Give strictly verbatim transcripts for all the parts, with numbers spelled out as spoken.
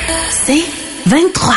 C'est vingt-trois.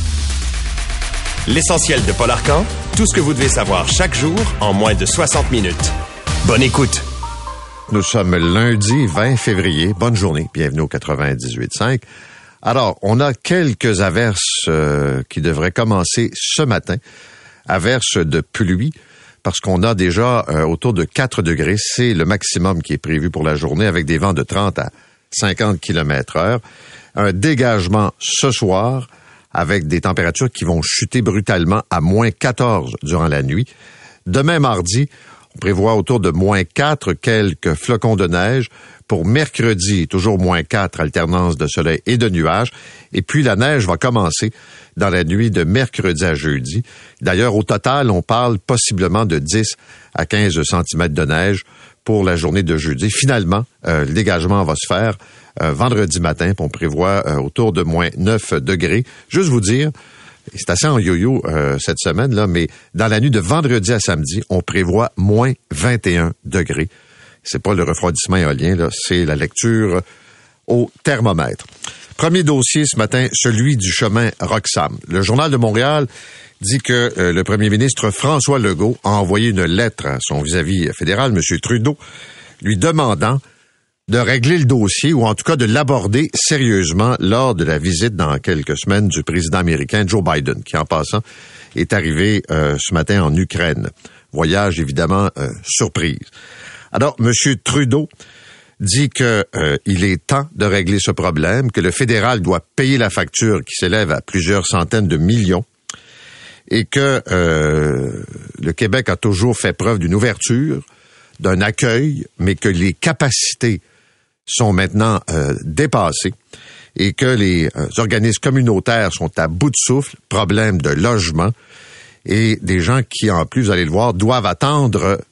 L'essentiel de Paul Arcand, tout ce que vous devez savoir chaque jour en moins de soixante minutes. Bonne écoute. Nous sommes lundi vingt février. Bonne journée. Bienvenue au quatre-vingt-dix-huit virgule cinq. Alors, on a quelques averses euh, qui devraient commencer ce matin. Averses de pluie, parce qu'on a déjà euh, autour de quatre degrés. C'est le maximum qui est prévu pour la journée, avec des vents de trente à cinquante kilomètres heure. Un dégagement ce soir, avec des températures qui vont chuter brutalement à moins quatorze durant la nuit. Demain mardi, on prévoit autour de moins quatre, quelques flocons de neige. Pour mercredi, toujours moins quatre, alternance de soleil et de nuages. Et puis la neige va commencer dans la nuit de mercredi à jeudi. D'ailleurs, au total, on parle possiblement de dix à quinze centimètres de neige pour la journée de jeudi. Finalement, euh, le dégagement va se faire euh, vendredi matin, puis on prévoit euh, autour de moins neuf degrés. Juste vous dire, c'est assez en yo-yo euh, cette semaine, là, mais dans la nuit de vendredi à samedi, on prévoit moins vingt et un degrés. C'est pas le refroidissement éolien, là, c'est la lecture au thermomètre. Premier dossier ce matin, celui du chemin Roxham. Le Journal de Montréal dit que euh, le premier ministre François Legault a envoyé une lettre à son vis-à-vis fédéral, M. Trudeau, lui demandant de régler le dossier, ou en tout cas de l'aborder sérieusement lors de la visite dans quelques semaines du président américain Joe Biden, qui en passant est arrivé euh, ce matin en Ukraine. Voyage évidemment euh, surprise. Alors, M. Trudeau dit que euh, il est temps de régler ce problème, que le fédéral doit payer la facture qui s'élève à plusieurs centaines de millions et que euh, le Québec a toujours fait preuve d'une ouverture, d'un accueil, mais que les capacités sont maintenant euh, dépassées et que les euh, organismes communautaires sont à bout de souffle, problème de logement et des gens qui, en plus, vous allez le voir, doivent attendre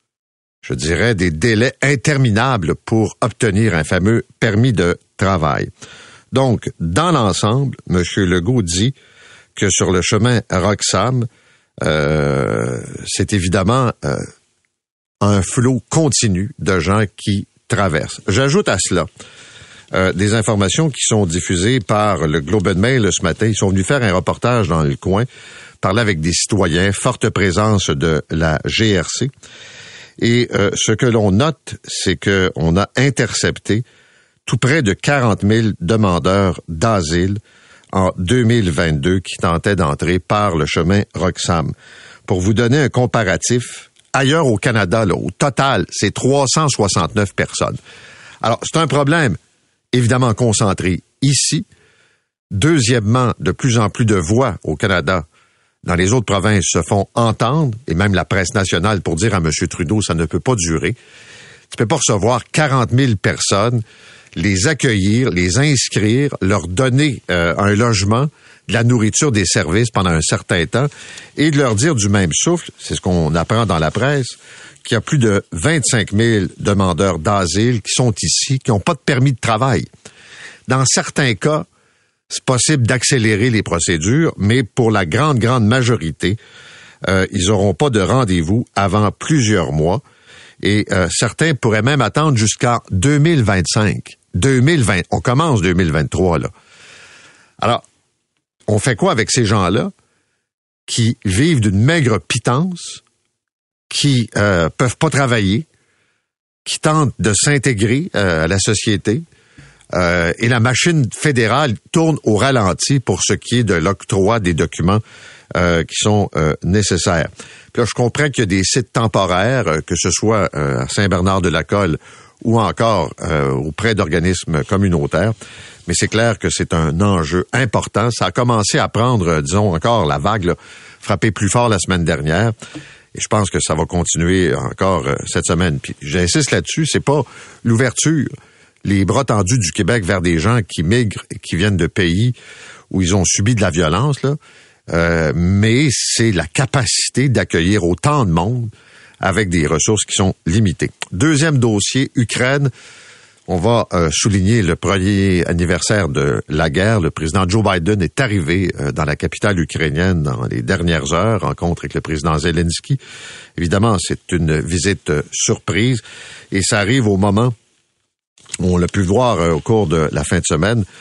je dirais, des délais interminables pour obtenir un fameux permis de travail. Donc, dans l'ensemble, M. Legault dit que sur le chemin Roxham, euh, c'est évidemment euh, un flot continu de gens qui traversent. J'ajoute à cela euh, des informations qui sont diffusées par le Globe and Mail ce matin. Ils sont venus faire un reportage dans le coin, parler avec des citoyens, forte présence de la G R C. Et euh, ce que l'on note, c'est qu'on a intercepté tout près de quarante mille demandeurs d'asile en deux mille vingt-deux qui tentaient d'entrer par le chemin Roxham. Pour vous donner un comparatif, ailleurs au Canada, là, au total, c'est trois cent soixante-neuf personnes. Alors, c'est un problème évidemment concentré ici. Deuxièmement, de plus en plus de voix au Canada dans les autres provinces se font entendre, et même la presse nationale pour dire à M. Trudeau, ça ne peut pas durer. Tu peux pas recevoir quarante mille personnes, les accueillir, les inscrire, leur donner euh, un logement, de la nourriture, des services pendant un certain temps, et de leur dire du même souffle, c'est ce qu'on apprend dans la presse, qu'il y a plus de vingt-cinq mille demandeurs d'asile qui sont ici, qui n'ont pas de permis de travail. Dans certains cas, c'est possible d'accélérer les procédures, mais pour la grande, grande majorité, euh, ils n'auront pas de rendez-vous avant plusieurs mois. Et euh, certains pourraient même attendre jusqu'en deux mille vingt-cinq. deux mille vingt, on commence deux mille vingt-trois, là. Alors, on fait quoi avec ces gens-là qui vivent d'une maigre pitance, qui euh, peuvent pas travailler, qui tentent de s'intégrer euh, à la société? Euh, et la machine fédérale tourne au ralenti pour ce qui est de l'octroi des documents euh, qui sont euh, nécessaires. Puis là, je comprends qu'il y a des sites temporaires, euh, que ce soit euh, à Saint-Bernard-de-la-Colle ou encore euh, auprès d'organismes communautaires, mais c'est clair que c'est un enjeu important. Ça a commencé à prendre, euh, disons encore, la vague, là, frappé plus fort la semaine dernière. Et je pense que ça va continuer encore euh, cette semaine. Puis j'insiste là-dessus, c'est pas l'ouverture, les bras tendus du Québec vers des gens qui migrent et qui viennent de pays où ils ont subi de la violence, là. Euh, mais c'est la capacité d'accueillir autant de monde avec des ressources qui sont limitées. Deuxième dossier, Ukraine. On va euh, souligner le premier anniversaire de la guerre. Le président Joe Biden est arrivé euh, dans la capitale ukrainienne dans les dernières heures, rencontre avec le président Zelensky. Évidemment, c'est une visite euh, surprise et ça arrive au moment où on l'a pu voir euh, au cours de la fin de semaine.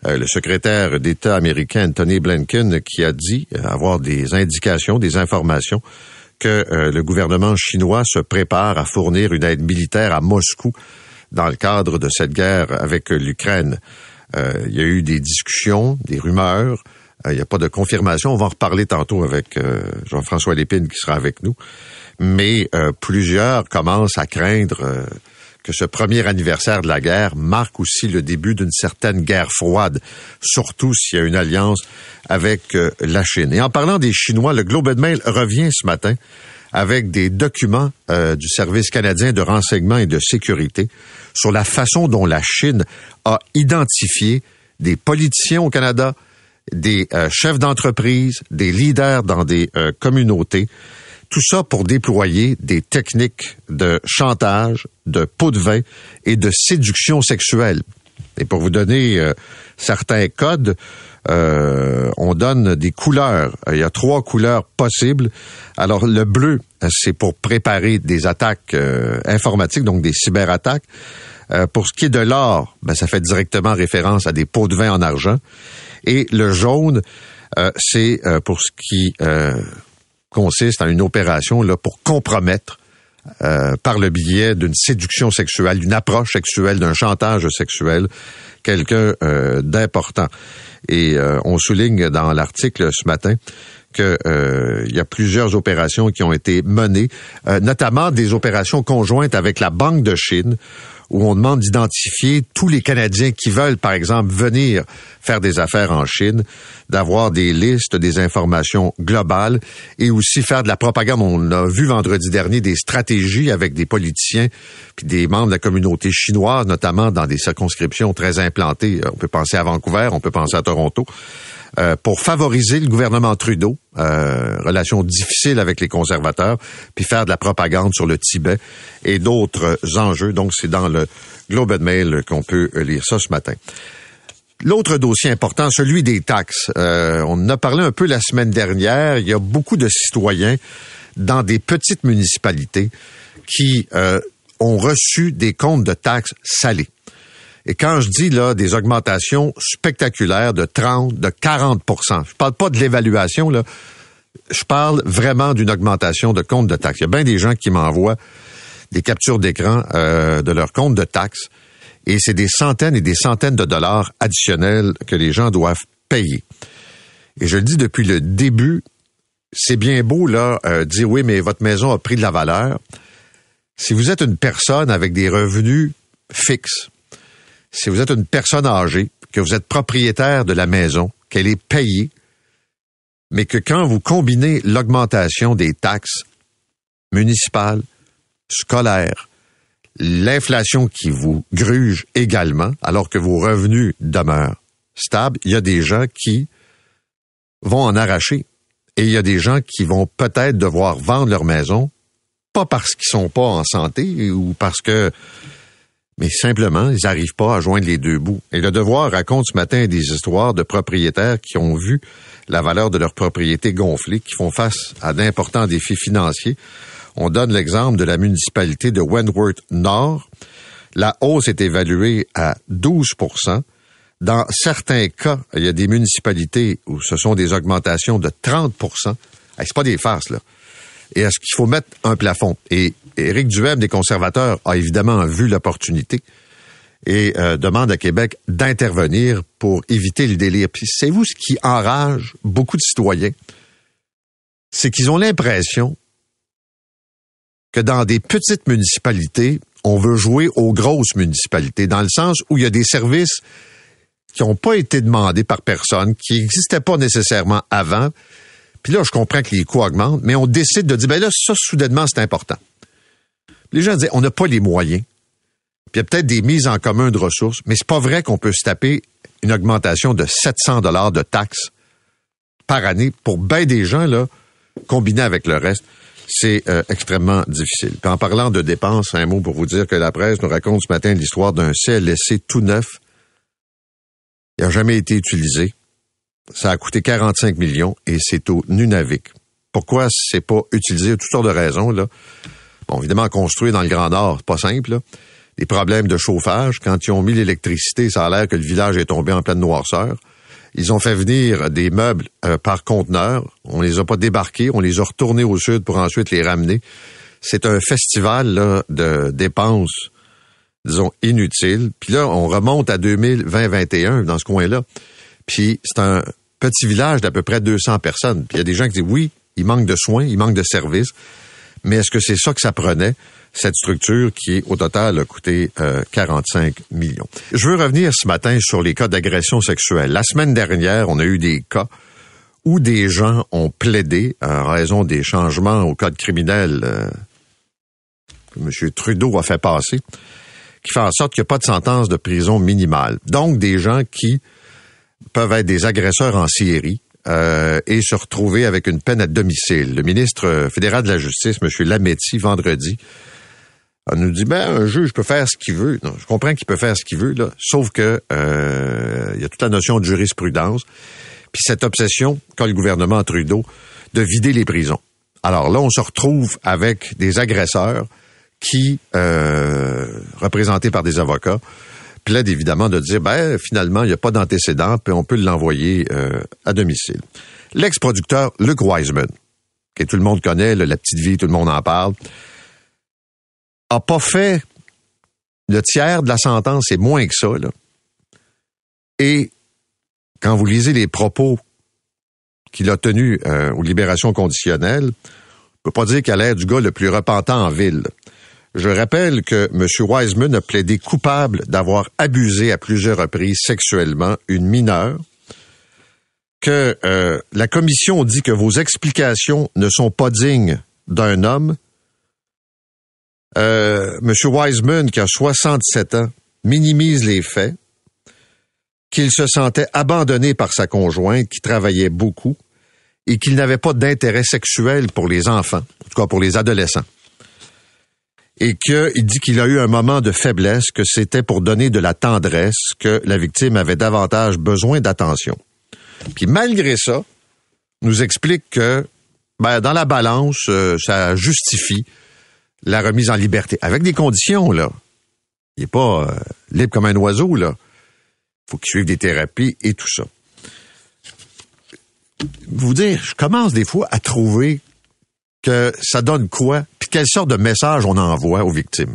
euh, le secrétaire d'État américain Tony Blinken qui a dit avoir des indications, des informations que euh, le gouvernement chinois se prépare à fournir une aide militaire à Moscou dans le cadre de cette guerre avec l'Ukraine. Euh, il y a eu des discussions, des rumeurs. Euh, il n'y a pas de confirmation. On va en reparler tantôt avec euh, Jean-François Lépine qui sera avec nous. Mais euh, plusieurs commencent à craindre euh, que ce premier anniversaire de la guerre marque aussi le début d'une certaine guerre froide, surtout s'il y a une alliance avec euh, la Chine. Et en parlant des Chinois, le Globe and Mail revient ce matin avec des documents euh, du Service canadien de renseignement et de sécurité sur la façon dont la Chine a identifié des politiciens au Canada, des euh, chefs d'entreprise, des leaders dans des euh, communautés, tout ça pour déployer des techniques de chantage, de pot de vin et de séduction sexuelle. Et pour vous donner euh, certains codes, euh, on donne des couleurs. Il y a trois couleurs possibles. Alors, le bleu, c'est pour préparer des attaques euh, informatiques, donc des cyberattaques. Euh, pour ce qui est de l'or, ben, ça fait directement référence à des pots de vin en argent. Et le jaune, euh, c'est euh, pour ce qui euh, consiste en une opération là pour compromettre euh, par le biais d'une séduction sexuelle, d'une approche sexuelle, d'un chantage sexuel, quelqu'un euh, d'important. Et euh, on souligne dans l'article ce matin que euh, il y a plusieurs opérations qui ont été menées, euh, notamment des opérations conjointes avec la Banque de Chine, où on demande d'identifier tous les Canadiens qui veulent, par exemple, venir faire des affaires en Chine, d'avoir des listes, des informations globales et aussi faire de la propagande. On a vu vendredi dernier des stratégies avec des politiciens puis des membres de la communauté chinoise, notamment dans des circonscriptions très implantées. On peut penser à Vancouver, on peut penser à Toronto. Euh, pour favoriser le gouvernement Trudeau, euh, relation difficile avec les conservateurs, puis faire de la propagande sur le Tibet et d'autres enjeux. Donc, c'est dans le Globe and Mail qu'on peut lire ça ce matin. L'autre dossier important, celui des taxes. Euh, on en a parlé un peu la semaine dernière. Il y a beaucoup de citoyens dans des petites municipalités qui euh, ont reçu des comptes de taxes salés. Et quand je dis là des augmentations spectaculaires de trente, de quarante pour cent, je parle pas de l'évaluation, là, je parle vraiment d'une augmentation de compte de taxes. Il y a bien des gens qui m'envoient des captures d'écran euh, de leur compte de taxes et c'est des centaines et des centaines de dollars additionnels que les gens doivent payer. Et je le dis depuis le début, c'est bien beau là euh, dire oui, mais votre maison a pris de la valeur. Si vous êtes une personne avec des revenus fixes, si vous êtes une personne âgée, que vous êtes propriétaire de la maison, qu'elle est payée, mais que quand vous combinez l'augmentation des taxes municipales, scolaires, l'inflation qui vous gruge également, alors que vos revenus demeurent stables, il y a des gens qui vont en arracher. Et il y a des gens qui vont peut-être devoir vendre leur maison, pas parce qu'ils sont pas en santé ou parce que mais simplement, ils n'arrivent pas à joindre les deux bouts. Et Le Devoir raconte ce matin des histoires de propriétaires qui ont vu la valeur de leur propriété gonfler, qui font face à d'importants défis financiers. On donne l'exemple de la municipalité de Wentworth Nord. La hausse est évaluée à douze pour cent. Dans certains cas, il y a des municipalités où ce sont des augmentations de trente pour cent. Hey, c'est pas des farces, là. Et est-ce qu'il faut mettre un plafond? Et Éric Duhem, des conservateurs, a évidemment vu l'opportunité et euh, demande à Québec d'intervenir pour éviter le délire. Puis c'est vous ce qui enrage beaucoup de citoyens, c'est qu'ils ont l'impression que dans des petites municipalités, on veut jouer aux grosses municipalités, dans le sens où il y a des services qui n'ont pas été demandés par personne, qui n'existaient pas nécessairement avant. Puis là, je comprends que les coûts augmentent, mais on décide de dire, ben là, ça, soudainement, c'est important. Les gens disent, on n'a pas les moyens. Puis il y a peut-être des mises en commun de ressources, mais c'est pas vrai qu'on peut se taper une augmentation de sept cents dollars de taxes par année pour bien des gens, là, combiné avec le reste. C'est euh, extrêmement difficile. Puis en parlant de dépenses, un mot pour vous dire que la presse nous raconte ce matin l'histoire d'un C L S C tout neuf. Il n'a jamais été utilisé. Ça a coûté quarante-cinq millions et c'est au Nunavik. Pourquoi c'est pas utilisé? Toutes sortes de raisons, là. Bon, évidemment, construire dans le Grand Nord, c'est pas simple, là. des problèmes de chauffage. Quand ils ont mis l'électricité, ça a l'air que le village est tombé en pleine noirceur. Ils ont fait venir des meubles euh, par conteneur. On les a pas débarqués, on les a retournés au sud pour ensuite les ramener. C'est un festival là, de dépenses, disons, inutiles. Puis là, on remonte à deux mille vingt vingt et un dans ce coin-là. Puis c'est un petit village d'à peu près deux cents personnes. Puis il y a des gens qui disent, oui, il manque de soins, il manque de services. Mais est-ce que c'est ça que ça prenait, cette structure qui, au total, a coûté euh, quarante-cinq millions? Je veux revenir ce matin sur les cas d'agression sexuelle. La semaine dernière, on a eu des cas où des gens ont plaidé en raison des changements au code criminel euh, que M. Trudeau a fait passer, qui fait en sorte qu'il n'y a pas de sentence de prison minimale. Donc, des gens qui peuvent être des agresseurs en série, Euh, et se retrouver avec une peine à domicile. Le ministre fédéral de la Justice, M. Lametti, vendredi, nous dit, ben, un juge peut faire ce qu'il veut. Non, je comprends qu'il peut faire ce qu'il veut, là, sauf que euh, il y a toute la notion de jurisprudence, puis cette obsession qu'a le gouvernement Trudeau de vider les prisons. Alors là, on se retrouve avec des agresseurs qui, euh, représentés par des avocats, plaide évidemment de dire, ben finalement, il n'y a pas d'antécédent, puis on peut l'envoyer euh, à domicile. L'ex-producteur Luke Wiseman, que tout le monde connaît, là, La Petite Vie, tout le monde en parle, a pas fait le tiers de la sentence, c'est moins que ça, là. Et quand vous lisez les propos qu'il a tenus euh, aux libérations conditionnelles, on peut pas dire qu'il a l'air du gars le plus repentant en ville. Je rappelle que M. Wiseman a plaidé coupable d'avoir abusé à plusieurs reprises sexuellement une mineure, que euh, la commission dit que vos explications ne sont pas dignes d'un homme. Euh, M. Wiseman, qui a soixante-sept ans, minimise les faits, qu'il se sentait abandonné par sa conjointe, qui travaillait beaucoup, et qu'il n'avait pas d'intérêt sexuel pour les enfants, en tout cas pour les adolescents. Et qu'il dit qu'il a eu un moment de faiblesse, que c'était pour donner de la tendresse, que la victime avait davantage besoin d'attention. Puis malgré ça, nous explique que ben, dans la balance, euh, ça justifie la remise en liberté. Avec des conditions, là. Il n'est pas euh, libre comme un oiseau, là. Il faut qu'il suive des thérapies et tout ça. Vous dire, je commence des fois à trouver que ça donne quoi, puis quelle sorte de message on envoie aux victimes.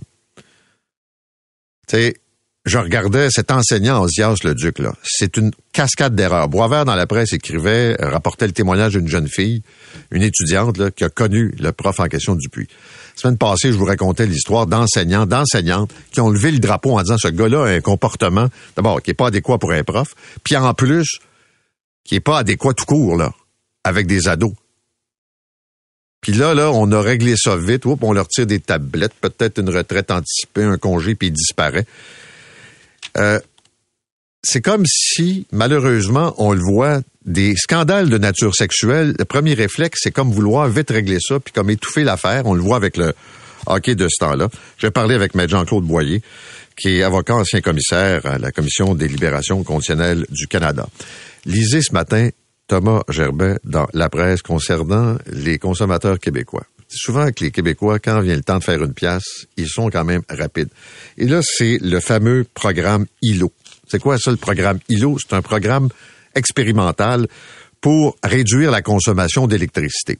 Tu sais, je regardais cet enseignant Osias Leduc, là. C'est une cascade d'erreurs. Boisvert, dans la presse, écrivait, rapportait le témoignage d'une jeune fille, une étudiante, là, qui a connu le prof en question Dupuis. La semaine passée, je vous racontais l'histoire d'enseignants, d'enseignantes qui ont levé le drapeau en disant ce gars-là a un comportement, d'abord, qui est pas adéquat pour un prof, puis en plus, qui est pas adéquat tout court, là, avec des ados. Puis là, là, on a réglé ça vite. Oups, on leur tire des tablettes, peut-être une retraite anticipée, un congé, puis il disparaît. Euh, c'est comme si, malheureusement, on le voit, des scandales de nature sexuelle, le premier réflexe, c'est comme vouloir vite régler ça, puis comme étouffer l'affaire. On le voit avec le hockey de ce temps-là. Je vais parler avec Maître Jean-Claude Boyer, qui est avocat ancien commissaire à la Commission des libérations conditionnelles du Canada. Lisez ce matin Thomas Gerbet dans la presse concernant les consommateurs québécois. Souvent que les Québécois, quand vient le temps de faire une pièce, ils sont quand même rapides. Et là, c'est le fameux programme I L O. C'est quoi ça, le programme I L O? C'est un programme expérimental pour réduire la consommation d'électricité.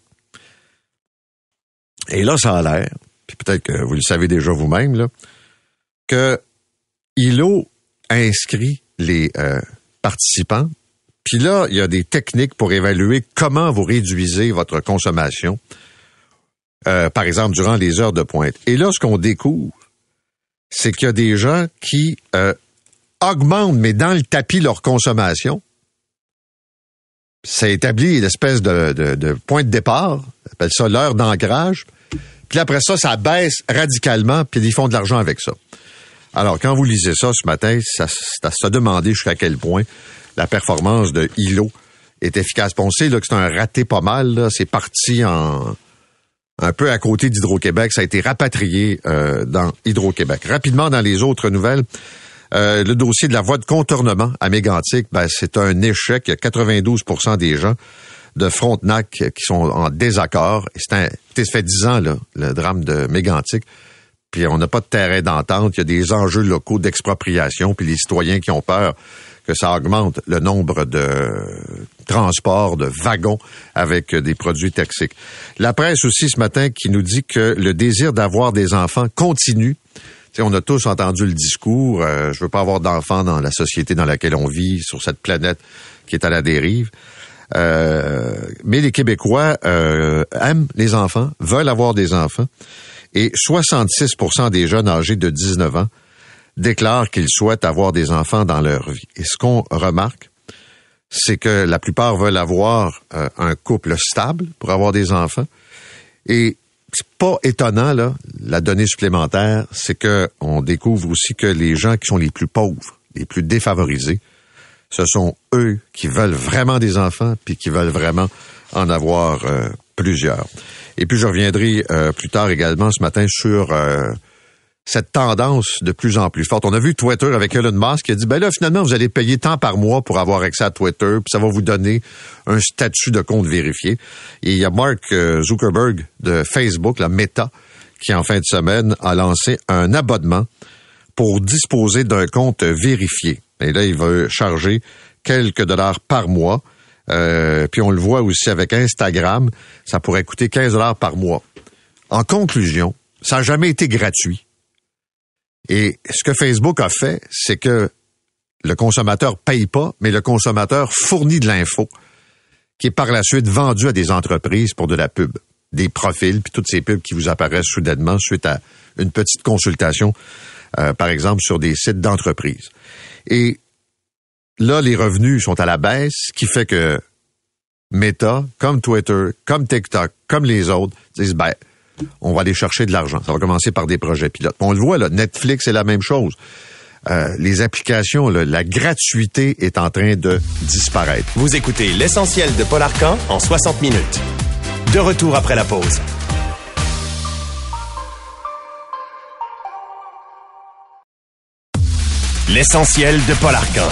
Et là, ça a l'air, puis peut-être que vous le savez déjà vous-même, là, que I L O inscrit les euh, participants. Puis là, il y a des techniques pour évaluer comment vous réduisez votre consommation, euh, par exemple, durant les heures de pointe. Et là, ce qu'on découvre, c'est qu'il y a des gens qui euh, augmentent, mais dans le tapis, leur consommation. Ça établit une espèce de, de, de point de départ, on appelle ça l'heure d'ancrage. Puis après ça, ça baisse radicalement, puis ils font de l'argent avec ça. Alors, quand vous lisez ça ce matin, ça, ça se demandait jusqu'à quel point la performance de I L O est efficace. On sait là, que c'est un raté pas mal. Là. C'est parti en un peu à côté d'Hydro-Québec. Ça a été rapatrié euh, dans Hydro-Québec. Rapidement, dans les autres nouvelles, euh, le dossier de la voie de contournement à Mégantic, ben, c'est un échec. Il y a quatre-vingt-douze pour cent des gens de Frontenac qui sont en désaccord. Et c'est un, ça fait dix ans, là, le drame de Mégantic. puis on n'a pas de terrain d'entente, il y a des enjeux locaux d'expropriation, puis les citoyens qui ont peur que ça augmente le nombre de transports, de wagons avec des produits toxiques. La presse aussi ce matin qui nous dit que le désir d'avoir des enfants continue. T'sais, on a tous entendu le discours, euh, je veux pas avoir d'enfants dans la société dans laquelle on vit, sur cette planète qui est à la dérive. Euh, mais les Québécois euh, aiment les enfants, veulent avoir des enfants. Et soixante-six pour cent des jeunes âgés de dix-neuf ans déclarent qu'ils souhaitent avoir des enfants dans leur vie. Et ce qu'on remarque, c'est que la plupart veulent avoir euh, un couple stable pour avoir des enfants. Et c'est pas étonnant, là, la donnée supplémentaire, c'est que on découvre aussi que les gens qui sont les plus pauvres, les plus défavorisés, ce sont eux qui veulent vraiment des enfants puis qui veulent vraiment en avoir euh, plusieurs. Et puis je reviendrai euh, plus tard également ce matin sur euh, cette tendance de plus en plus forte. On a vu Twitter avec Elon Musk qui a dit, ben là, finalement, vous allez payer tant par mois pour avoir accès à Twitter, puis ça va vous donner un statut de compte vérifié. Et il y a Mark Zuckerberg de Facebook, la Meta, qui en fin de semaine a lancé un abonnement pour disposer d'un compte vérifié. Et là, il va charger quelques dollars par mois. Euh, puis on le voit aussi avec Instagram, ça pourrait coûter quinze dollars par mois. En conclusion, ça n'a jamais été gratuit. Et ce que Facebook a fait, c'est que le consommateur paye pas, mais le consommateur fournit de l'info qui est par la suite vendue à des entreprises pour de la pub, des profils, puis toutes ces pubs qui vous apparaissent soudainement suite à une petite consultation, euh, par exemple, sur des sites d'entreprises. Et là, les revenus sont à la baisse, ce qui fait que Meta, comme Twitter, comme TikTok, comme les autres, disent, ben, on va aller chercher de l'argent. Ça va commencer par des projets pilotes. On le voit, là, Netflix, c'est la même chose. Euh, les applications, là, la gratuité est en train de disparaître. Vous écoutez l'essentiel de Paul Arcand en soixante minutes. De retour après la pause. L'essentiel de Paul Arcand.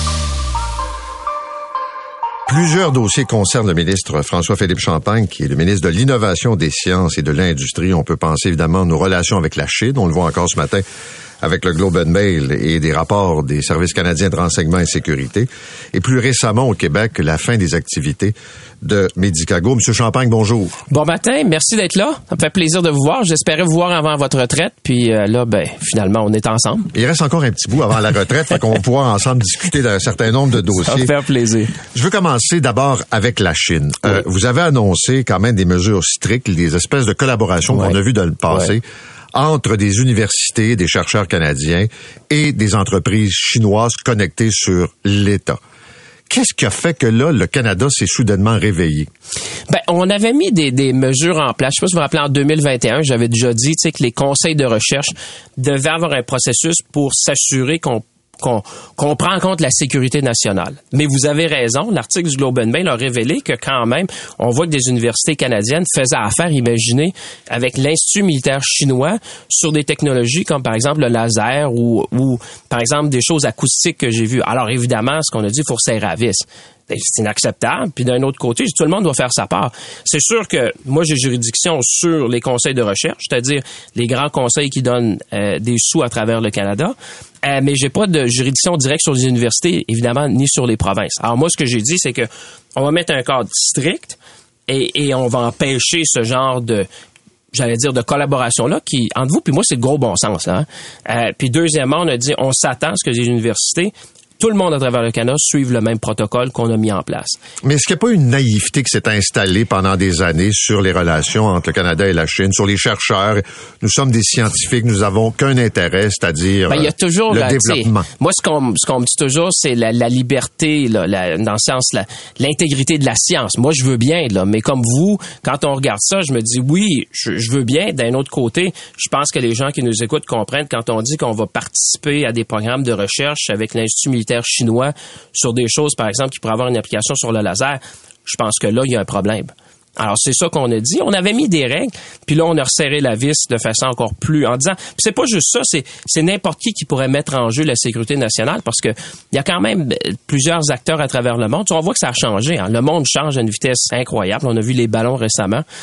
Plusieurs dossiers concernent le ministre François-Philippe Champagne, qui est le ministre de l'Innovation, des Sciences et de l'Industrie. On peut penser évidemment à nos relations avec la Chine. On le voit encore ce matin avec le Globe and Mail et des rapports des services canadiens de renseignement et sécurité. Et plus récemment au Québec, la fin des activités de Medicago. Monsieur Champagne, bonjour. Bon matin, merci d'être là. Ça me fait plaisir de vous voir. J'espérais vous voir avant votre retraite. Puis euh, là, ben finalement, on est ensemble. Il reste encore un petit bout avant la retraite, fait qu'on va pouvoir ensemble discuter d'un certain nombre de dossiers. Ça me fait plaisir. Je veux commencer d'abord avec la Chine. Oui. Euh, vous avez annoncé quand même des mesures strictes, des espèces de collaborations ouais. qu'on a vues dans le passé. Ouais. Entre des universités, des chercheurs canadiens et des entreprises chinoises connectées sur l'État. Qu'est-ce qui a fait que là, le Canada s'est soudainement réveillé? Ben, on avait mis des, des mesures en place. Je sais pas si vous vous rappelez, en deux mille vingt et un, j'avais déjà dit, tu sais, que les conseils de recherche devaient avoir un processus pour s'assurer qu'on Qu'on, qu'on prend en compte la sécurité nationale. Mais vous avez raison, l'article du Globe and Mail a révélé que quand même, on voit que des universités canadiennes faisaient affaire, imaginez, avec l'Institut militaire chinois sur des technologies comme par exemple le laser ou, ou par exemple des choses acoustiques que j'ai vues. Alors évidemment, ce qu'on a dit, il faut serrer à vis. C'est inacceptable. Puis d'un autre côté, tout le monde doit faire sa part. C'est sûr que moi, j'ai juridiction sur les conseils de recherche, c'est-à-dire les grands conseils qui donnent euh, des sous à travers le Canada, euh, mais j'ai pas de juridiction directe sur les universités, évidemment, ni sur les provinces. Alors moi, ce que j'ai dit, c'est que on va mettre un cadre strict et, et on va empêcher ce genre de j'allais dire de collaboration-là qui, entre vous puis moi, c'est le gros bon sens. Là, hein? euh, puis deuxièmement, on a dit, on s'attend à ce que les universités tout le monde à travers le Canada suive le même protocole qu'on a mis en place. Mais est-ce qu'il n'y a pas une naïveté qui s'est installée pendant des années sur les relations entre le Canada et la Chine, sur les chercheurs? Nous sommes des scientifiques, nous avons qu'un intérêt, c'est-à-dire ben, il y a toujours, le là, développement. Moi, ce qu'on, ce qu'on me dit toujours, c'est la, la liberté, là, la, dans le sens, la, l'intégrité de la science. Moi, je veux bien, là, mais comme vous, quand on regarde ça, je me dis, oui, je, je veux bien. D'un autre côté, je pense que les gens qui nous écoutent comprennent quand on dit qu'on va participer à des programmes de recherche avec l'Institut militaire chinois sur des choses, par exemple, qui pourraient avoir une application sur le laser, je pense que là, il y a un problème. Alors, c'est ça qu'on a dit. On avait mis des règles, puis là, on a resserré la vis de façon encore plus en disant, puis c'est pas juste ça, c'est, c'est n'importe qui qui pourrait mettre en jeu la sécurité nationale parce que il y a quand même plusieurs acteurs à travers le monde. On voit que ça a changé. Hein. Le monde change à une vitesse incroyable. On a vu les ballons récemment.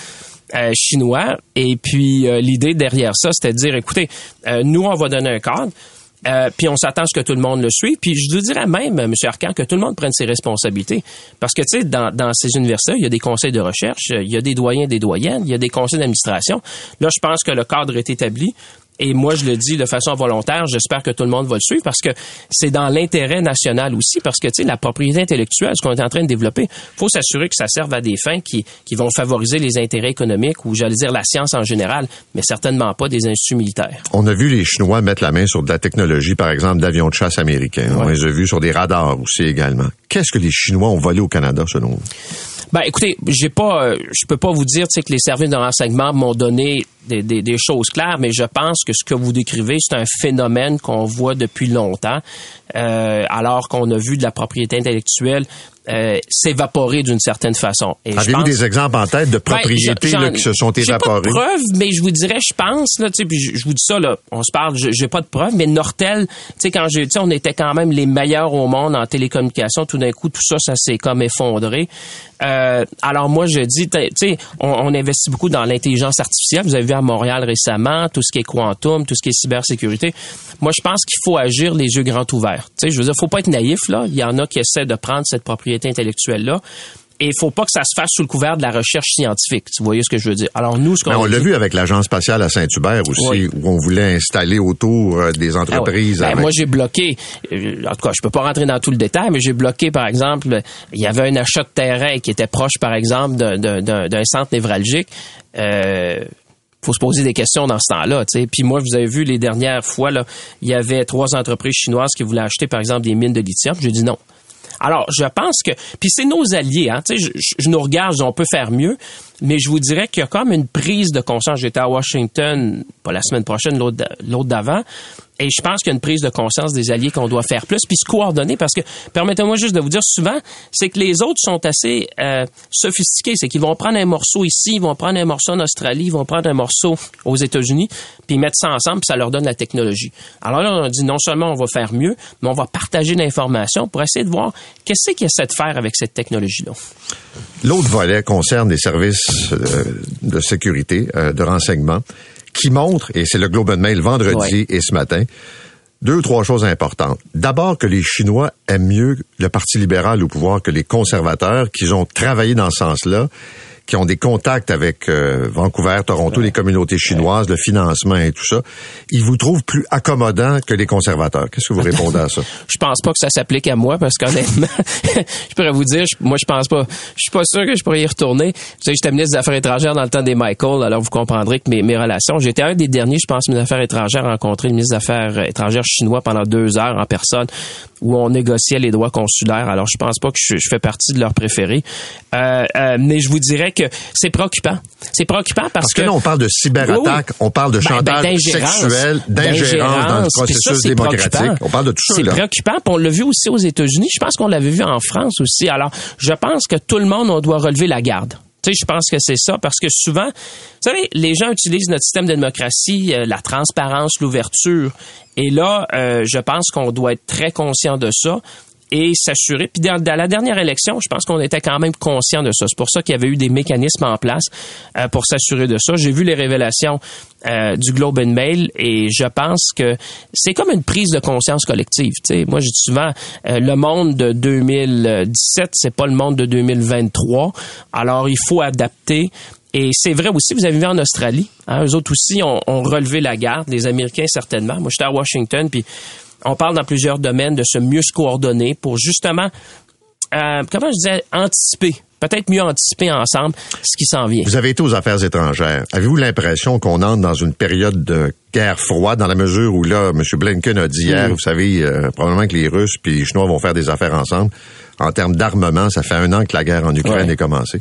euh, chinois. Et puis, euh, l'idée derrière ça, c'était de dire, écoutez, euh, nous, on va donner un cadre. Euh, puis on s'attend à ce que tout le monde le suive. Puis je vous dirais même, M. Arcand, que tout le monde prenne ses responsabilités. Parce que, tu sais, dans, dans ces universités, il y a des conseils de recherche, il y a des doyens, des doyennes, il y a des conseils d'administration. Là, je pense que le cadre est établi. Et moi, je le dis de façon volontaire, j'espère que tout le monde va le suivre parce que c'est dans l'intérêt national aussi, parce que, tu sais, la propriété intellectuelle, ce qu'on est en train de développer, il faut s'assurer que ça serve à des fins qui, qui vont favoriser les intérêts économiques ou, j'allais dire, la science en général, mais certainement pas des instituts militaires. On a vu les Chinois mettre la main sur de la technologie, par exemple, d'avions de chasse américains. Ouais. On les a vus sur des radars aussi également. Qu'est-ce que les Chinois ont volé au Canada, selon vous? Ben, écoutez, j'ai pas, euh, je peux pas vous dire, tu sais, que les services de renseignement m'ont donné des, des, des choses claires, mais je pense que ce que vous décrivez, c'est un phénomène qu'on voit depuis longtemps, euh, alors qu'on a vu de la propriété intellectuelle euh, s'évaporer d'une certaine façon. Avez-vous des exemples en tête de propriétés ben, là, qui se sont évaporées? J'ai pas de preuves, mais je vous dirais, je pense, là, tu sais, puis je, je vous dis ça, là, on se parle, j'ai pas de preuves, mais Nortel, tu sais, quand j'ai, tu sais, on était quand même les meilleurs au monde en télécommunications, tout d'un coup, tout ça, ça s'est comme effondré. Euh, alors moi, je dis, tu sais, on, on investit beaucoup dans l'intelligence artificielle. Vous avez vu à Montréal récemment, tout ce qui est quantum, tout ce qui est cybersécurité. Moi, je pense qu'il faut agir les yeux grands ouverts. Tu sais, je veux dire, faut pas être naïf, là. Il y en a qui essaient de prendre cette propriété intellectuelle-là. Et il faut pas que ça se fasse sous le couvert de la recherche scientifique. Tu voyez ce que je veux dire? Alors nous, ce qu'on Mais on l'a dit... vu avec l'Agence spatiale à Saint-Hubert aussi, oui. où on voulait installer autour euh, des entreprises. Ah oui. ben, avec... Moi, j'ai bloqué. Euh, en tout cas, je peux pas rentrer dans tout le détail, mais j'ai bloqué, par exemple, il y avait un achat de terrain qui était proche, par exemple, d'un, d'un, d'un centre névralgique. Euh, faut se poser des questions dans ce temps-là, tu sais. Puis moi, vous avez vu les dernières fois, là, il y avait trois entreprises chinoises qui voulaient acheter, par exemple, des mines de lithium. J'ai dit non. Alors, je pense que... Puis c'est nos alliés, hein. Tu sais, je, je nous regarde, on peut faire mieux, mais je vous dirais qu'il y a comme une prise de conscience. J'étais à Washington, pas la semaine prochaine, l'autre, l'autre d'avant, et je pense qu'il y a une prise de conscience des alliés qu'on doit faire plus, puis se coordonner, parce que, permettez-moi juste de vous dire, souvent, c'est que les autres sont assez euh, sophistiqués. C'est qu'ils vont prendre un morceau ici, ils vont prendre un morceau en Australie, ils vont prendre un morceau aux États-Unis, puis ils mettent ça ensemble, puis ça leur donne la technologie. Alors là, on a dit, non seulement on va faire mieux, mais on va partager l'information pour essayer de voir qu'est-ce qu'il essaie de faire avec cette technologie-là. L'autre volet concerne les services euh, de sécurité, euh, de renseignement, qui montre, et c'est le Globe and Mail vendredi ouais. et ce matin, deux ou trois choses importantes. D'abord, que les Chinois aiment mieux le Parti libéral au pouvoir que les conservateurs, qu'ils ont travaillé dans ce sens-là, qui ont des contacts avec euh, Vancouver, Toronto, ouais. les communautés chinoises, ouais. le financement et tout ça. Ils vous trouvent plus accommodants que les conservateurs. Qu'est-ce que vous répondez à ça? Je pense pas que ça s'applique à moi, parce qu'honnêtement, je pourrais vous dire, je, moi, je pense pas, je suis pas sûr que je pourrais y retourner. Vous savez, j'étais ministre des Affaires étrangères dans le temps des Michael, alors vous comprendrez que mes, mes relations, j'étais un des derniers, je pense, ministre des Affaires étrangères à rencontrer le ministre des Affaires étrangères chinois pendant deux heures en personne, où on négociait les droits consulaires. Alors, je pense pas que je, je fais partie de leurs préférés. Euh, euh, mais je vous dirais que c'est préoccupant. C'est préoccupant parce, parce que... que là, on parle de cyberattaque, oui. on parle de chantage ben, ben, sexuel, d'ingérence dans le processus ça, démocratique. On parle de tout ça, c'est là. C'est préoccupant, puis on l'a vu aussi aux États-Unis. Je pense qu'on l'avait vu en France aussi. Alors, je pense que tout le monde, on doit relever la garde. Tu sais, je pense que c'est ça, parce que souvent, vous savez, les gens utilisent notre système de démocratie, euh, la transparence, l'ouverture. Et là, euh, je pense qu'on doit être très conscient de ça et s'assurer. Puis dans, dans la dernière élection, je pense qu'on était quand même conscient de ça. C'est pour ça qu'il y avait eu des mécanismes en place euh, pour s'assurer de ça. J'ai vu les révélations euh, du Globe and Mail et je pense que c'est comme une prise de conscience collective. Tu sais, moi, je dis souvent, euh, le monde de deux mille dix-sept, c'est pas le monde de deux mille vingt-trois. Alors, il faut adapter. Et c'est vrai aussi, vous avez vu en Australie, hein, eux autres aussi ont, ont relevé la garde, les Américains certainement. Moi, j'étais à Washington, puis on parle dans plusieurs domaines de se mieux se coordonner pour justement, euh, comment je disais, anticiper, peut-être mieux anticiper ensemble ce qui s'en vient. Vous avez été aux affaires étrangères. Avez-vous l'impression qu'on entre dans une période de guerre froide dans la mesure où là, M. Blinken a dit hier, mmh. vous savez, euh, probablement que les Russes puis les Chinois vont faire des affaires ensemble. En termes d'armement, ça fait un an que la guerre en Ukraine ouais. est commencée.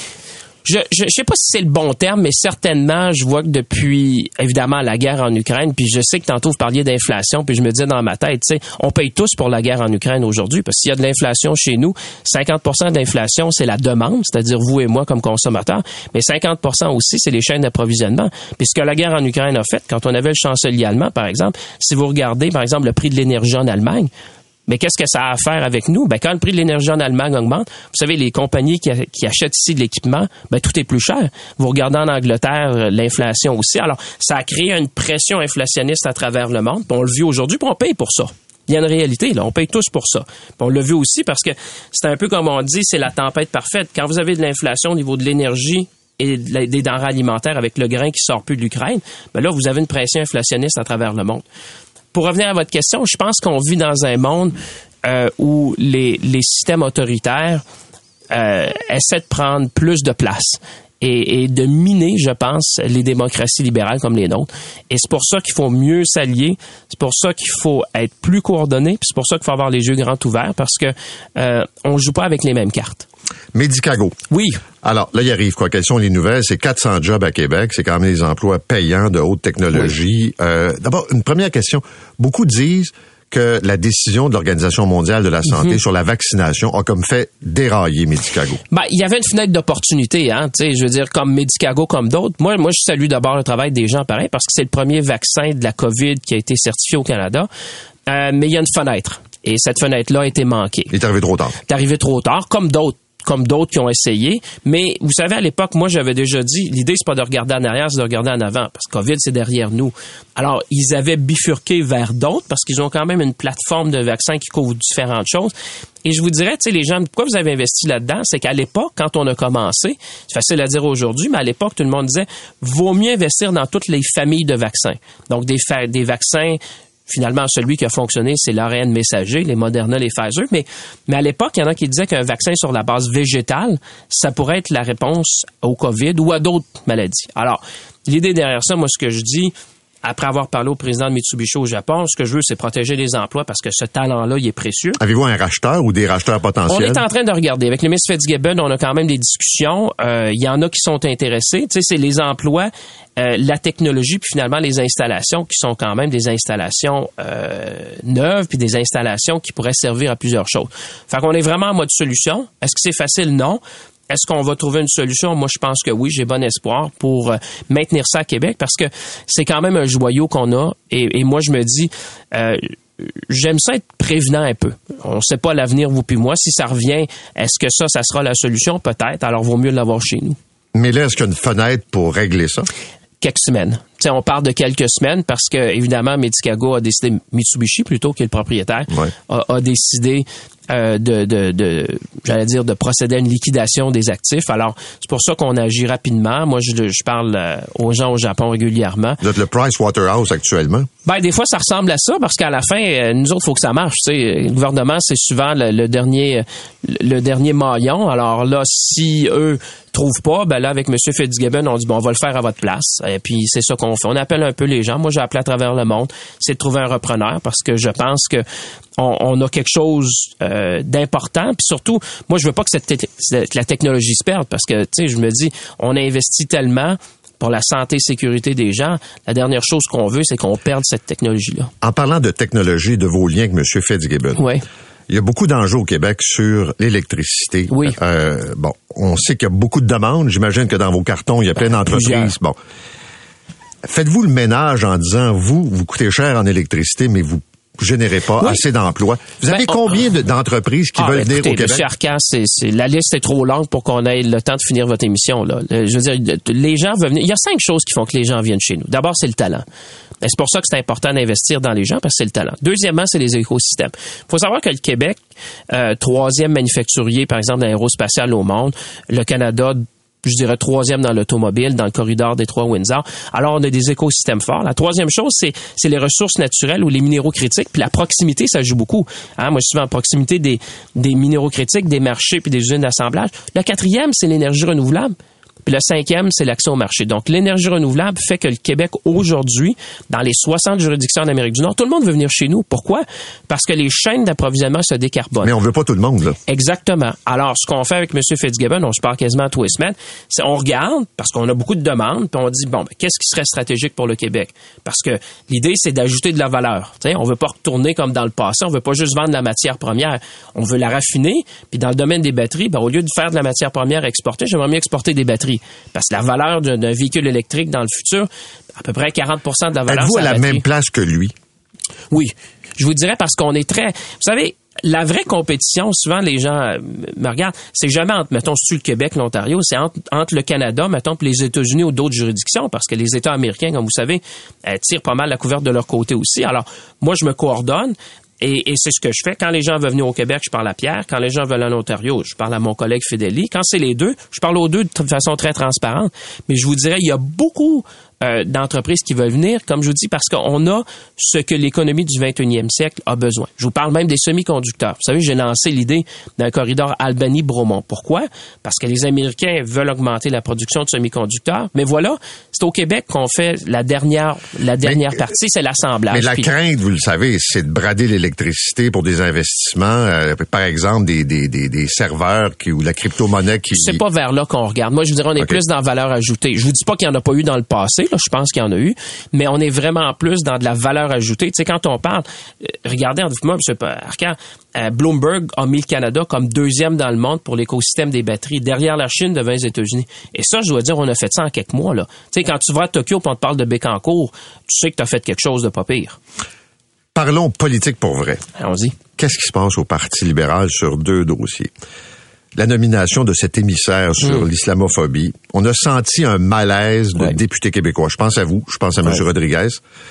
Je, je, je sais pas si c'est le bon terme, mais certainement, je vois que depuis, évidemment, la guerre en Ukraine, puis je sais que tantôt vous parliez d'inflation, puis je me disais dans ma tête, tu sais, on paye tous pour la guerre en Ukraine aujourd'hui, parce qu'il y a de l'inflation chez nous, cinquante pour cent d'inflation, c'est la demande, c'est-à-dire vous et moi comme consommateurs, mais cinquante pour cent aussi, c'est les chaînes d'approvisionnement. Puis ce que la guerre en Ukraine a fait, quand on avait le chancelier allemand, par exemple, si vous regardez, par exemple, le prix de l'énergie en Allemagne, Mais qu'est-ce que ça a à faire avec nous? Ben, quand le prix de l'énergie en Allemagne augmente, vous savez, les compagnies qui, qui achètent ici de l'équipement, ben, tout est plus cher. Vous regardez en Angleterre, l'inflation aussi. Alors, ça a créé une pression inflationniste à travers le monde. Puis on le vit aujourd'hui, puis on paye pour ça. Il y a une réalité, là. On paye tous pour ça. Puis on l'a vu aussi parce que c'est un peu comme on dit, c'est la tempête parfaite. Quand vous avez de l'inflation au niveau de l'énergie et des denrées alimentaires avec le grain qui sort plus de l'Ukraine, ben là, vous avez une pression inflationniste à travers le monde. Pour revenir à votre question, je pense qu'on vit dans un monde euh, où les, les systèmes autoritaires euh, essaient de prendre plus de place. Et, et de miner, je pense, les démocraties libérales comme les nôtres. Et c'est pour ça qu'il faut mieux s'allier, c'est pour ça qu'il faut être plus coordonné, puis c'est pour ça qu'il faut avoir les yeux grands ouverts, parce que euh, on joue pas avec les mêmes cartes. Medicago. Oui. Alors, là, il arrive quoi? Quelles sont les nouvelles? C'est quatre cents jobs à Québec. C'est quand même des emplois payants de haute technologie. Oui. Euh, d'abord, une première question. Beaucoup disent que la décision de l'Organisation mondiale de la santé mm-hmm. sur la vaccination a comme fait dérailler Medicago. Ben, il y avait une fenêtre d'opportunité, hein, tu sais, je veux dire, comme Medicago, comme d'autres. Moi, moi, je salue d'abord le travail des gens pareil, parce que c'est le premier vaccin de la COVID qui a été certifié au Canada. Euh, mais il y a une fenêtre. Et cette fenêtre-là a été manquée. Il est arrivé trop tard. Il est arrivé trop tard, comme d'autres. comme d'autres qui ont essayé. Mais vous savez, à l'époque, moi, j'avais déjà dit, l'idée, c'est pas de regarder en arrière, c'est de regarder en avant, parce que COVID, c'est derrière nous. Alors, ils avaient bifurqué vers d'autres, parce qu'ils ont quand même une plateforme de vaccins qui couvre différentes choses. Et je vous dirais, tu sais, les gens, pourquoi vous avez investi là-dedans? C'est qu'à l'époque, quand on a commencé, c'est facile à dire aujourd'hui, mais à l'époque, tout le monde disait, vaut mieux investir dans toutes les familles de vaccins. Donc, des, fa- des vaccins. Finalement, celui qui a fonctionné, c'est l'A R N messager, les Moderna, les Pfizer. Mais, mais à l'époque, il y en a qui disaient qu'un vaccin sur la base végétale, ça pourrait être la réponse au COVID ou à d'autres maladies. Alors, l'idée derrière ça, moi, ce que je dis, après avoir parlé au président de Mitsubishi au Japon, ce que je veux, c'est protéger les emplois parce que ce talent-là, il est précieux. Avez-vous un racheteur ou des racheteurs potentiels? On est en train de regarder. Avec le ministre Fitzgibbon, on a quand même des discussions. Euh, il y en a qui sont intéressés. Tu sais, c'est les emplois, euh, la technologie, puis finalement les installations qui sont quand même des installations euh, neuves, puis des installations qui pourraient servir à plusieurs choses. Fait qu'on est vraiment en mode solution. Est-ce que c'est facile? Non. Est-ce qu'on va trouver une solution? Moi, je pense que oui, j'ai bon espoir pour euh, maintenir ça à Québec parce que c'est quand même un joyau qu'on a. Et, et moi, je me dis, euh, j'aime ça être prévenant un peu. On ne sait pas l'avenir, vous puis moi. Si ça revient, est-ce que ça, ça sera la solution? Peut-être. Alors, vaut mieux l'avoir chez nous. Mais là, est-ce qu'il y a une fenêtre pour régler ça? Quelques semaines. T'sais, on parle de quelques semaines parce que, évidemment, Medicago a décidé, Mitsubishi plutôt, qui est le propriétaire, ouais. a, a décidé euh, de, de, de, j'allais dire, de procéder à une liquidation des actifs. Alors, c'est pour ça qu'on agit rapidement. Moi, je, je parle euh, aux gens au Japon régulièrement. Vous êtes le Price Waterhouse actuellement? Ben, des fois, ça ressemble à ça parce qu'à la fin, euh, nous autres, il faut que ça marche. T'sais. Le gouvernement, c'est souvent le, le dernier, le dernier maillon. Alors là, si eux trouvent pas, ben là, avec M. Fitzgibbon, on dit, bon, on va le faire à votre place. Et puis, c'est ça qu'on fait. On appelle un peu les gens. Moi, j'ai appelé à travers le monde. C'est de trouver un repreneur parce que je pense que on, on a quelque chose euh, d'important. Puis surtout, moi, je veux pas que, cette te- que la technologie se perde parce que, tu sais, je me dis, on a investi tellement pour la santé et sécurité des gens. La dernière chose qu'on veut, c'est qu'on perde cette technologie-là. En parlant de technologie, de vos liens avec M. Fitzgibbon. Oui. Il y a beaucoup d'enjeux au Québec sur l'électricité. Oui. Euh, bon, on sait qu'il y a beaucoup de demandes. J'imagine que dans vos cartons, il y a plein d'entreprises. Plusieurs. Bon. Faites-vous le ménage en disant, vous, vous coûtez cher en électricité, mais vous générez pas oui. assez d'emplois. Vous avez ben, combien on... d'entreprises qui ah, veulent ben, venir écoutez, au Québec? M. Arcand, c'est, c'est, la liste est trop longue pour qu'on ait le temps de finir votre émission. Là. Je veux dire, les gens veulent venir. Il y a cinq choses qui font que les gens viennent chez nous. D'abord, c'est le talent. C'est pour ça que c'est important d'investir dans les gens, parce que c'est le talent. Deuxièmement, c'est les écosystèmes. Il faut savoir que le Québec, euh, troisième manufacturier, par exemple, d'aérospatial au monde, le Canada, je dirais troisième dans l'automobile, dans le corridor des Trois-Windsor. Alors, on a des écosystèmes forts. La troisième chose, c'est, c'est les ressources naturelles ou les minéraux critiques. Puis la proximité, ça joue beaucoup. Hein, moi, je suis souvent en proximité des, des minéraux critiques, des marchés puis des usines d'assemblage. La quatrième, c'est l'énergie renouvelable. Puis le cinquième, c'est l'accès au marché. Donc, l'énergie renouvelable fait que le Québec, aujourd'hui, dans les soixante juridictions en Amérique du Nord, tout le monde veut venir chez nous. Pourquoi? Parce que les chaînes d'approvisionnement se décarbonent. Mais on veut pas tout le monde, là. Exactement. Alors, ce qu'on fait avec M. Fitzgibbon, on se parle quasiment tous les semaines, c'est on regarde, parce qu'on a beaucoup de demandes, puis on dit, bon, ben, qu'est-ce qui serait stratégique pour le Québec? Parce que l'idée, c'est d'ajouter de la valeur. T'sais, on veut pas retourner comme dans le passé, on veut pas juste vendre la matière première. On veut la raffiner, puis dans le domaine des batteries, ben, au lieu de faire de la matière première exportée, j'aimerais mieux exporter des batteries. Parce que la valeur d'un, d'un véhicule électrique dans le futur, à peu près quarante pour cent de la valeur. Êtes-vous à la batterie. Même place que lui? Oui. Je vous dirais parce qu'on est très... Vous savez, la vraie compétition, souvent les gens euh, me regardent, c'est jamais entre, mettons, c'est-tu le Québec, l'Ontario, c'est entre, entre le Canada, mettons, puis les États-Unis ou d'autres juridictions, parce que les États américains, comme vous savez, euh, tirent pas mal la couverte de leur côté aussi. Alors, moi, je me coordonne. Et, et c'est ce que je fais. Quand les gens veulent venir au Québec, je parle à Pierre. Quand les gens veulent aller en Ontario, je parle à mon collègue Fidéli. Quand c'est les deux, je parle aux deux de façon très transparente. Mais je vous dirais, il y a beaucoup euh, d'entreprises qui veulent venir, comme je vous dis, parce qu'on a ce que l'économie du vingt et unième siècle a besoin. Je vous parle même des semi-conducteurs. Vous savez, j'ai lancé l'idée d'un corridor Albany-Bromont. Pourquoi? Parce que les Américains veulent augmenter la production de semi-conducteurs. Mais voilà, c'est au Québec qu'on fait la dernière, la dernière mais, partie, c'est l'assemblage. Mais la Puis, crainte, vous le savez, c'est de brader l'électricité pour des investissements, euh, par exemple des, des, des, des serveurs qui, ou la crypto-monnaie qui... C'est pas vers là qu'on regarde. Moi, je vous dirais, on est okay. plus dans valeur ajoutée. Je vous dis pas qu'il y en a pas eu dans le passé, là, je pense qu'il y en a eu, mais on est vraiment plus dans de la valeur ajoutée. Tu sais, quand on parle, euh, regardez, dites-moi, M. Arcand, euh, Bloomberg a mis le Canada comme deuxième dans le monde pour l'écosystème des batteries, derrière la Chine, devant les États-Unis. Et ça, je dois dire, on a fait ça en quelques mois, là. Tu sais, quand tu vas à Tokyo et on te parle de Bécancour, tu sais que tu as fait quelque chose de pas pire. Parlons politique pour vrai. Allons-y. Qu'est-ce qui se passe au Parti libéral sur deux dossiers? La nomination de cet émissaire sur mmh. l'islamophobie. On a senti un malaise de ouais. députés québécois. Je pense à vous, je pense à ouais. M. Rodriguez.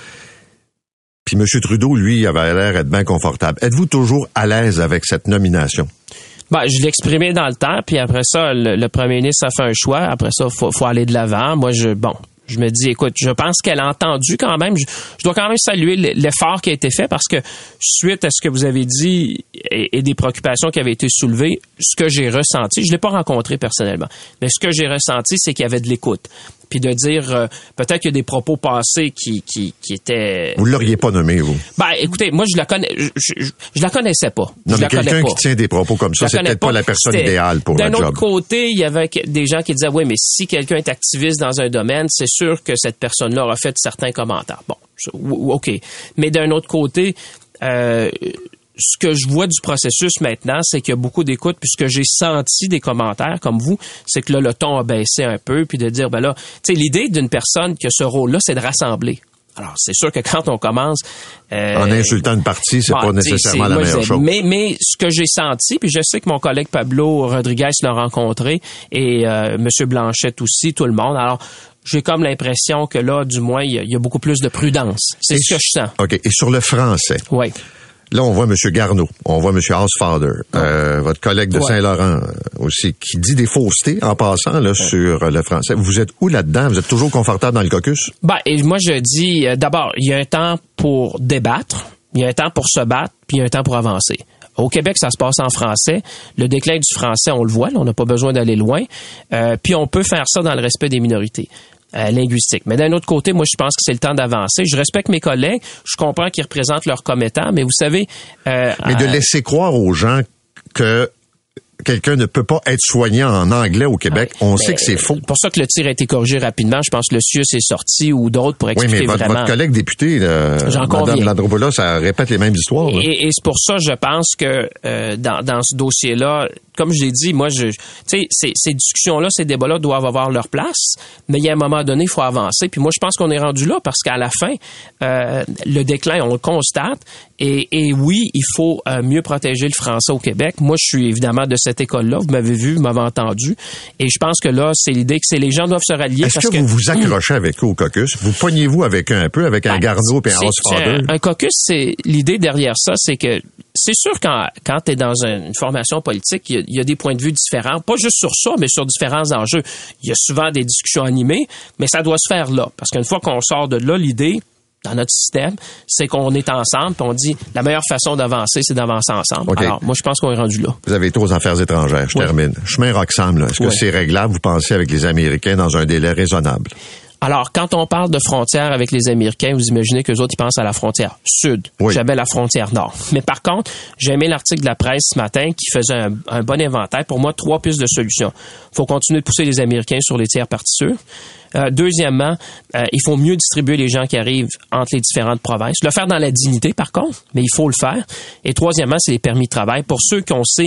Puis M. Trudeau, lui, avait l'air d'être bien confortable. Êtes-vous toujours à l'aise avec cette nomination? Ben, je l'ai exprimé dans le temps, puis après ça, le, le premier ministre a fait un choix. Après ça, faut, faut aller de l'avant. Moi, je, bon, je me dis, écoute, je pense qu'elle a entendu quand même. Je, je dois quand même saluer l'effort qui a été fait parce que suite à ce que vous avez dit et, et des préoccupations qui avaient été soulevées, ce que j'ai ressenti, je l'ai pas rencontré personnellement, mais ce que j'ai ressenti, c'est qu'il y avait de l'écoute. Puis de dire, euh, peut-être qu'il y a des propos passés qui, qui, qui étaient... Vous l'auriez pas nommé, vous? Ben, écoutez, moi, je la connais, je, je, je la connaissais pas. Non, je mais quelqu'un qui tient des propos comme ça, c'est peut-être pas la personne C'était, idéale pour le job. D'un autre côté, il y avait des gens qui disaient, oui, mais si quelqu'un est activiste dans un domaine, c'est sûr que cette personne-là aura fait certains commentaires. Bon, OK. Mais d'un autre côté, euh, ce que je vois du processus maintenant, c'est qu'il y a beaucoup d'écoute, puis ce que j'ai senti des commentaires comme vous, c'est que là, le ton a baissé un peu, puis de dire, ben là, tu sais, l'idée d'une personne qui a ce rôle-là, c'est de rassembler. Alors, c'est sûr que quand on commence... Euh, en insultant une partie, c'est bah, pas nécessairement la meilleure chose. Mais, mais ce que j'ai senti, puis je sais que mon collègue Pablo Rodriguez l'a rencontré, et euh, M. Blanchette aussi, tout le monde. Alors, j'ai comme l'impression que là, du moins, il y, y a beaucoup plus de prudence. C'est et ce que je sens. OK. Et sur le français? Oui. Là, on voit M. Garneau, on voit M. Housefather, oh. euh, votre collègue de ouais. Saint-Laurent aussi, qui dit des faussetés en passant là ouais. sur le français. Vous êtes où là-dedans? Vous êtes toujours confortable dans le caucus? Ben, et moi, je dis, euh, d'abord, il y a un temps pour débattre, il y a un temps pour se battre, puis il y a un temps pour avancer. Au Québec, ça se passe en français. Le déclin du français, on le voit, là, on n'a pas besoin d'aller loin. Euh, puis on peut faire ça dans le respect des minorités. Euh, linguistique. Mais d'un autre côté, moi, je pense que c'est le temps d'avancer. Je respecte mes collègues. Je comprends qu'ils représentent leurs commettants, mais vous savez... Euh, mais de laisser croire aux gens que quelqu'un ne peut pas être soigné en anglais au Québec, ouais, on sait que c'est faux. C'est pour ça que le tir a été corrigé rapidement. Je pense que le C I U S est sorti ou d'autres pour expliquer oui, mais votre, vraiment. votre collègue député, là, J'en Mme Landro-Boulos, ça répète les mêmes histoires. Et, et c'est pour ça, je pense que euh, dans, dans ce dossier-là, comme je l'ai dit, moi, je, tu sais, ces, ces discussions-là, ces débats-là doivent avoir leur place, mais il y a un moment donné, il faut avancer. Puis moi, je pense qu'on est rendu là parce qu'à la fin, euh, le déclin, on le constate. Et, et oui, il faut euh, mieux protéger le français au Québec. Moi, je suis évidemment de cette école-là. Vous m'avez vu, vous m'avez entendu. Et je pense que là, c'est l'idée que c'est les gens doivent se rallier. Est-ce parce que, que vous vous accrochez avec eux au caucus? Vous pognez-vous avec eux un peu, avec ben, un Garneau et un Housefather? Un, un caucus, c'est l'idée derrière ça, c'est que c'est sûr quand, quand tu es dans une formation politique, il y, a, il y a des points de vue différents. Pas juste sur ça, mais sur différents enjeux. Il y a souvent des discussions animées, mais ça doit se faire là. Parce qu'une fois qu'on sort de là, l'idée... dans notre système, c'est qu'on est ensemble, puis on dit la meilleure façon d'avancer, c'est d'avancer ensemble. Okay. Alors, moi, je pense qu'on est rendu là. Vous avez été aux affaires étrangères, je oui. termine. Chemin Roxham, là, est-ce oui. que c'est réglable, vous pensez, avec les Américains dans un délai raisonnable? Alors, quand on parle de frontière avec les Américains, vous imaginez qu'eux autres, ils pensent à la frontière sud. Oui. Jamais la frontière nord. Mais par contre, j'ai aimé l'article de la presse ce matin qui faisait un, un bon inventaire. Pour moi, trois pistes de solutions. Il faut continuer de pousser les Américains sur les tiers parties sûres. Euh, deuxièmement, euh, il faut mieux distribuer les gens qui arrivent entre les différentes provinces. Le faire dans la dignité, par contre, mais il faut le faire. Et troisièmement, c'est les permis de travail. Pour ceux qu'on sait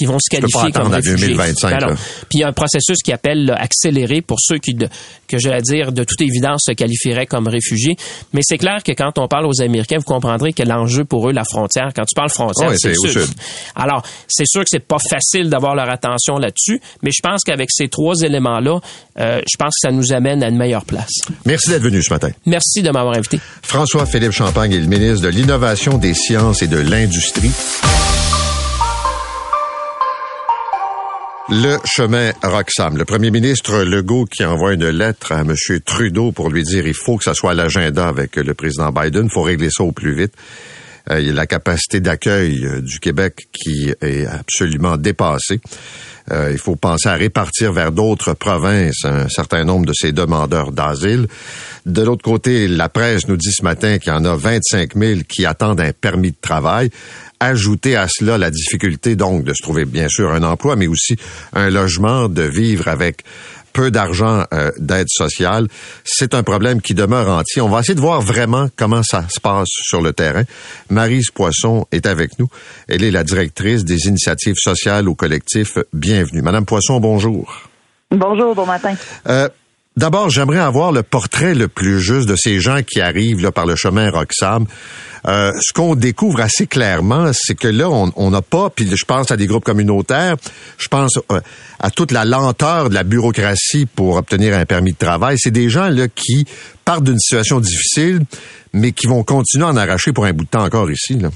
qui vont se qualifier comme réfugiés. deux mille vingt-cinq, ben puis il y a un processus qui appelle là, accéléré pour ceux qui, de, que je vais dire, de toute évidence, se qualifieraient comme réfugiés. Mais c'est clair que quand on parle aux Américains, vous comprendrez que l'enjeu pour eux, la frontière, quand tu parles frontière, oh, c'est, c'est le au sud. sud. Alors, c'est sûr que c'est pas facile d'avoir leur attention là-dessus, mais je pense qu'avec ces trois éléments-là, euh, je pense que ça nous amène à une meilleure place. Merci d'être venu ce matin. Merci de m'avoir invité. François-Philippe Champagne est le ministre de l'Innovation, des Sciences et de l'Industrie. Le chemin Roxham. Le premier ministre Legault qui envoie une lettre à M. Trudeau pour lui dire il faut que ça soit à l'agenda avec le président Biden. Il faut régler ça au plus vite. Euh, il y a la capacité d'accueil euh, du Québec qui est absolument dépassée. Euh, il faut penser à répartir vers d'autres provinces un certain nombre de ces demandeurs d'asile. De l'autre côté, la presse nous dit ce matin qu'il y en a vingt-cinq mille qui attendent un permis de travail. Ajouter à cela la difficulté donc de se trouver bien sûr un emploi, mais aussi un logement, de vivre avec peu d'argent euh, d'aide sociale, c'est un problème qui demeure entier. On va essayer de voir vraiment comment ça se passe sur le terrain. Maryse Poisson est avec nous. Elle est la directrice des initiatives sociales au collectif Bienvenue. Madame Poisson, bonjour. Bonjour, bon matin. Euh, D'abord, j'aimerais avoir le portrait le plus juste de ces gens qui arrivent là par le chemin Roxham. Euh, ce qu'on découvre assez clairement, c'est que là, on n'a pas, puis je pense à des groupes communautaires, je pense euh, à toute la lenteur de la bureaucratie pour obtenir un permis de travail. C'est des gens là qui partent d'une situation difficile, mais qui vont continuer à en arracher pour un bout de temps encore ici, là.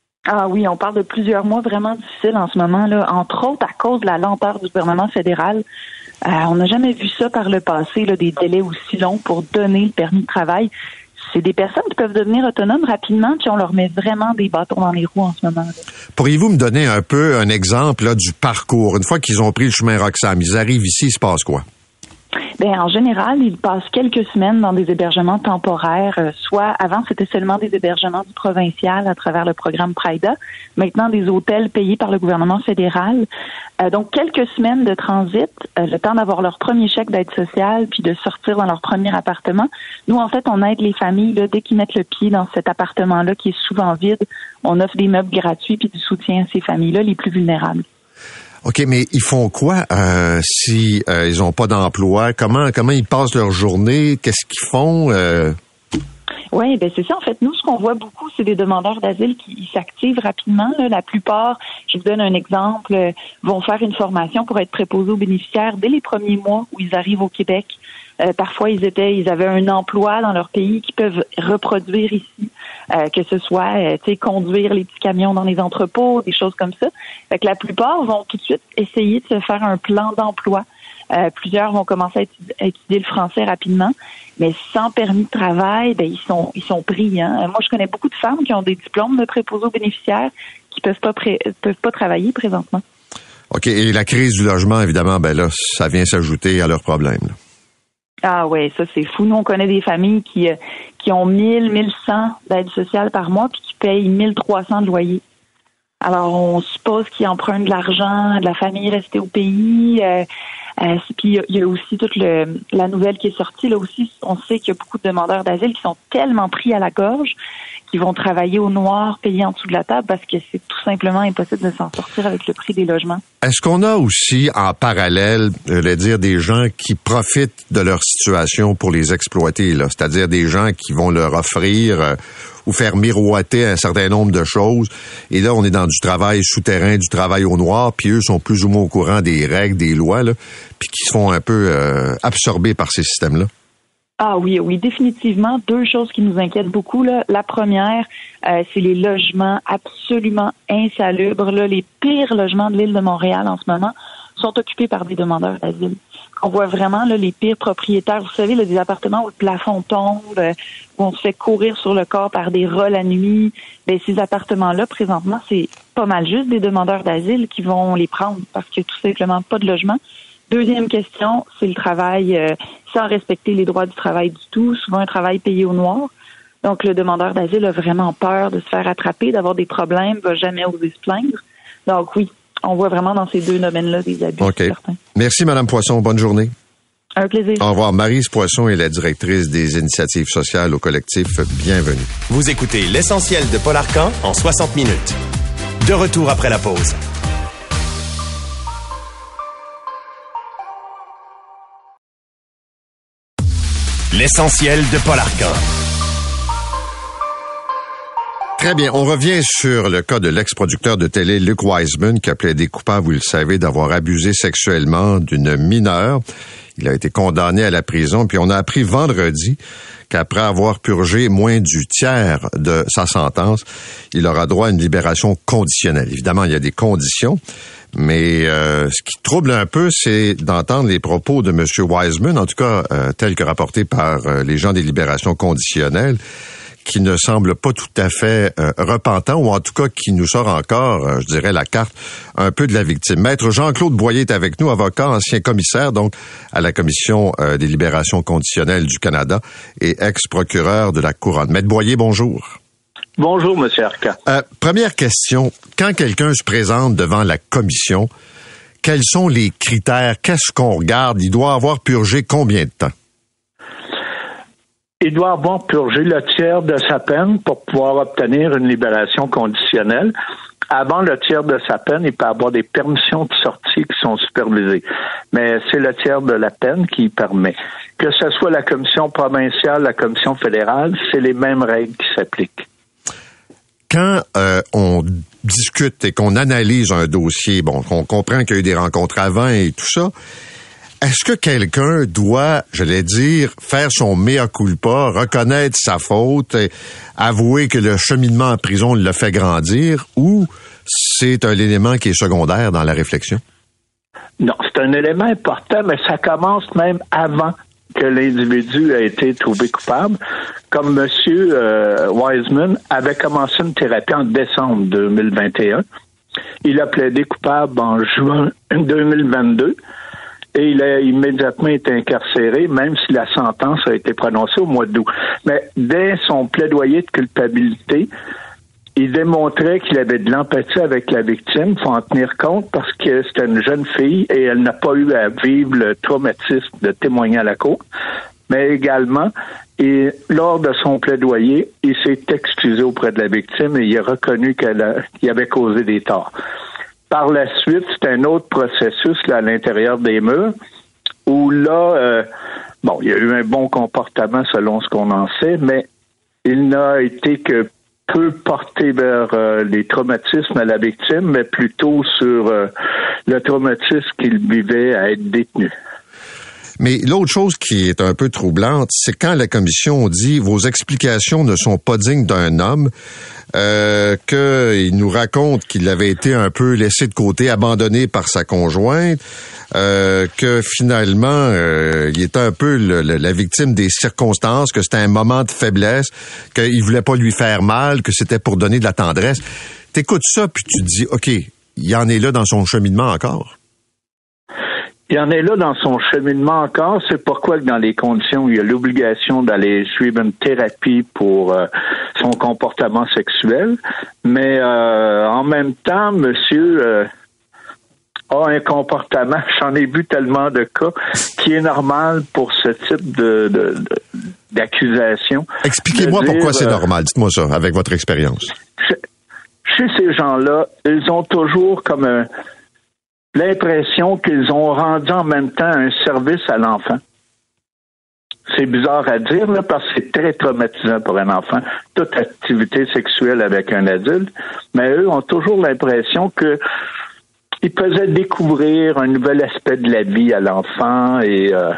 Ah oui, on parle de plusieurs mois vraiment difficiles en ce moment, là, entre autres à cause de la lenteur du gouvernement fédéral. Euh, on n'a jamais vu ça par le passé, là, des délais aussi longs pour donner le permis de travail. C'est des personnes qui peuvent devenir autonomes rapidement, puis on leur met vraiment des bâtons dans les roues en ce moment. Là. Pourriez-vous me donner un peu un exemple là, du parcours? Une fois qu'ils ont pris le chemin Roxham, ils arrivent ici, il se passe quoi? Bien, en général, ils passent quelques semaines dans des hébergements temporaires, euh, soit avant, c'était seulement des hébergements du provincial à travers le programme PRIDA, maintenant des hôtels payés par le gouvernement fédéral. Euh, donc, quelques semaines de transit, euh, le temps d'avoir leur premier chèque d'aide sociale, puis de sortir dans leur premier appartement. Nous, en fait, on aide les familles, là, dès qu'ils mettent le pied dans cet appartement-là qui est souvent vide, on offre des meubles gratuits puis du soutien à ces familles-là les plus vulnérables. OK, mais ils font quoi euh, si euh, ils ont pas d'emploi? Comment comment ils passent leur journée? Qu'est-ce qu'ils font? Euh... Oui, ben c'est ça. En fait, nous, ce qu'on voit beaucoup, c'est des demandeurs d'asile qui s'activent rapidement. Là. La plupart, je vous donne un exemple, euh, vont faire une formation pour être préposés aux bénéficiaires dès les premiers mois où ils arrivent au Québec. Euh, parfois, ils étaient, ils avaient un emploi dans leur pays qu'ils peuvent reproduire ici, euh, que ce soit, euh, tu sais, conduire les petits camions dans les entrepôts, des choses comme ça. Fait que la plupart vont tout de suite essayer de se faire un plan d'emploi. Euh, plusieurs vont commencer à étudier, à étudier le français rapidement, mais sans permis de travail, ben ils sont, ils sont pris. Hein. Moi, je connais beaucoup de femmes qui ont des diplômes de préposés aux bénéficiaires qui peuvent pas pré- peuvent pas travailler présentement. OK, et la crise du logement, évidemment, ben là, ça vient s'ajouter à leurs problèmes. Là. Ah ouais, ça c'est fou. Nous, on connaît des familles qui euh, qui ont mille, mille cent d'aide sociale par mois puis qui payent mille trois cents de loyer. Alors, on suppose qu'ils empruntent de l'argent de la famille restée au pays. Euh, euh, puis il y a aussi toute le, la nouvelle qui est sortie. Là aussi, on sait qu'il y a beaucoup de demandeurs d'asile qui sont tellement pris à la gorge qui vont travailler au noir, payer en dessous de la table parce que c'est tout simplement impossible de s'en sortir avec le prix des logements. Est-ce qu'on a aussi en parallèle, je vais dire, des gens qui profitent de leur situation pour les exploiter, là, c'est-à-dire des gens qui vont leur offrir euh, ou faire miroiter un certain nombre de choses. Et là, on est dans du travail souterrain, du travail au noir, puis eux sont plus ou moins au courant des règles, des lois, là, puis qui se font un peu euh, absorber par ces systèmes-là. Ah oui, oui, définitivement. Deux choses qui nous inquiètent beaucoup. Là. La première, euh, c'est les logements absolument insalubres. Là. Les pires logements de l'île de Montréal en ce moment sont occupés par des demandeurs d'asile. On voit vraiment là, les pires propriétaires. Vous savez, là, des appartements où le plafond tombe, euh, où on se fait courir sur le corps par des rats la nuit. Bien, ces appartements-là, présentement, c'est pas mal juste des demandeurs d'asile qui vont les prendre parce qu'il n'y a tout simplement pas de logement. Deuxième question, c'est le travail euh, sans respecter les droits du travail du tout, souvent un travail payé au noir. Donc, le demandeur d'asile a vraiment peur de se faire attraper, d'avoir des problèmes, va jamais oser se plaindre. Donc oui, on voit vraiment dans ces deux domaines-là des abus. OK. Certains. Merci, Mme Poisson. Bonne journée. Un plaisir. Au revoir. Maryse Poisson est la directrice des initiatives sociales au collectif Bienvenue. Vous écoutez l'essentiel de Paul Arcan en soixante minutes. De retour après la pause. L'essentiel de Paul Arcan. Très bien. On revient sur le cas de l'ex-producteur de télé Luke Wiseman qui a plaidé coupable, vous le savez, d'avoir abusé sexuellement d'une mineure. Il a été condamné à la prison. Puis on a appris vendredi qu'après avoir purgé moins du tiers de sa sentence, il aura droit à une libération conditionnelle. Évidemment, il y a des conditions. Mais euh, ce qui trouble un peu, c'est d'entendre les propos de M. Wiseman, en tout cas euh, tels que rapportés par euh, les gens des libérations conditionnelles, qui ne semble pas tout à fait euh, repentant, ou en tout cas qui nous sort encore, euh, je dirais, la carte un peu de la victime. Maître Jean-Claude Boyer est avec nous, avocat, ancien commissaire, donc à la Commission euh, des libérations conditionnelles du Canada et ex-procureur de la Couronne. Maître Boyer, bonjour. Bonjour, M. Arcan. Euh, première question, quand quelqu'un se présente devant la commission, quels sont les critères? Qu'est-ce qu'on regarde? Il doit avoir purgé combien de temps? Il doit avoir purgé le tiers de sa peine pour pouvoir obtenir une libération conditionnelle. Avant le tiers de sa peine, il peut avoir des permissions de sortie qui sont supervisées. Mais c'est le tiers de la peine qui permet. Que ce soit la commission provinciale, la commission fédérale, c'est les mêmes règles qui s'appliquent. Quand euh, on discute et qu'on analyse un dossier, bon, qu'on comprend qu'il y a eu des rencontres avant et tout ça, est-ce que quelqu'un doit, j'allais dire, faire son mea culpa, reconnaître sa faute, et avouer que le cheminement en prison l'a fait grandir, ou c'est un élément qui est secondaire dans la réflexion? Non, c'est un élément important, mais ça commence même avant que l'individu a été trouvé coupable. Comme M. Euh, Wiseman avait commencé une thérapie en décembre deux mille vingt et un. Il a plaidé coupable en juin deux mille vingt-deux. Et il a immédiatement été incarcéré, même si la sentence a été prononcée au mois d'août. Mais dès son plaidoyer de culpabilité, il démontrait qu'il avait de l'empathie avec la victime. Il faut en tenir compte parce que c'était une jeune fille et elle n'a pas eu à vivre le traumatisme de témoigner à la cour. Mais également, et lors de son plaidoyer, il s'est excusé auprès de la victime et il a reconnu qu'elle a, qu'il avait causé des torts. Par la suite, c'est un autre processus là, à l'intérieur des murs où là, euh, bon, il y a eu un bon comportement selon ce qu'on en sait, mais il n'a été que peu porté vers euh, les traumatismes à la victime, mais plutôt sur euh, le traumatisme qu'il vivait à être détenu. Mais l'autre chose qui est un peu troublante, c'est quand la commission dit « Vos explications ne sont pas dignes d'un homme euh, », qu'il nous raconte qu'il avait été un peu laissé de côté, abandonné par sa conjointe, euh, que finalement, euh, il était un peu le, le, la victime des circonstances, que c'était un moment de faiblesse, qu'il voulait pas lui faire mal, que c'était pour donner de la tendresse. T'écoutes ça, puis tu te dis « OK, il en est là dans son cheminement encore ». Il en est là dans son cheminement encore. C'est pourquoi dans les conditions où il y a l'obligation d'aller suivre une thérapie pour euh, son comportement sexuel. Mais euh, en même temps, monsieur euh, a un comportement, j'en ai vu tellement de cas, qui est normal pour ce type de, de, de d'accusation. Expliquez-moi dire, pourquoi c'est euh, normal. Dites-moi ça, avec votre expérience. Chez ces gens-là, ils ont toujours comme un l'impression qu'ils ont rendu en même temps un service à l'enfant. C'est bizarre à dire, là, parce que c'est très traumatisant pour un enfant, toute activité sexuelle avec un adulte, mais eux ont toujours l'impression que ils faisaient découvrir un nouvel aspect de la vie à l'enfant et euh,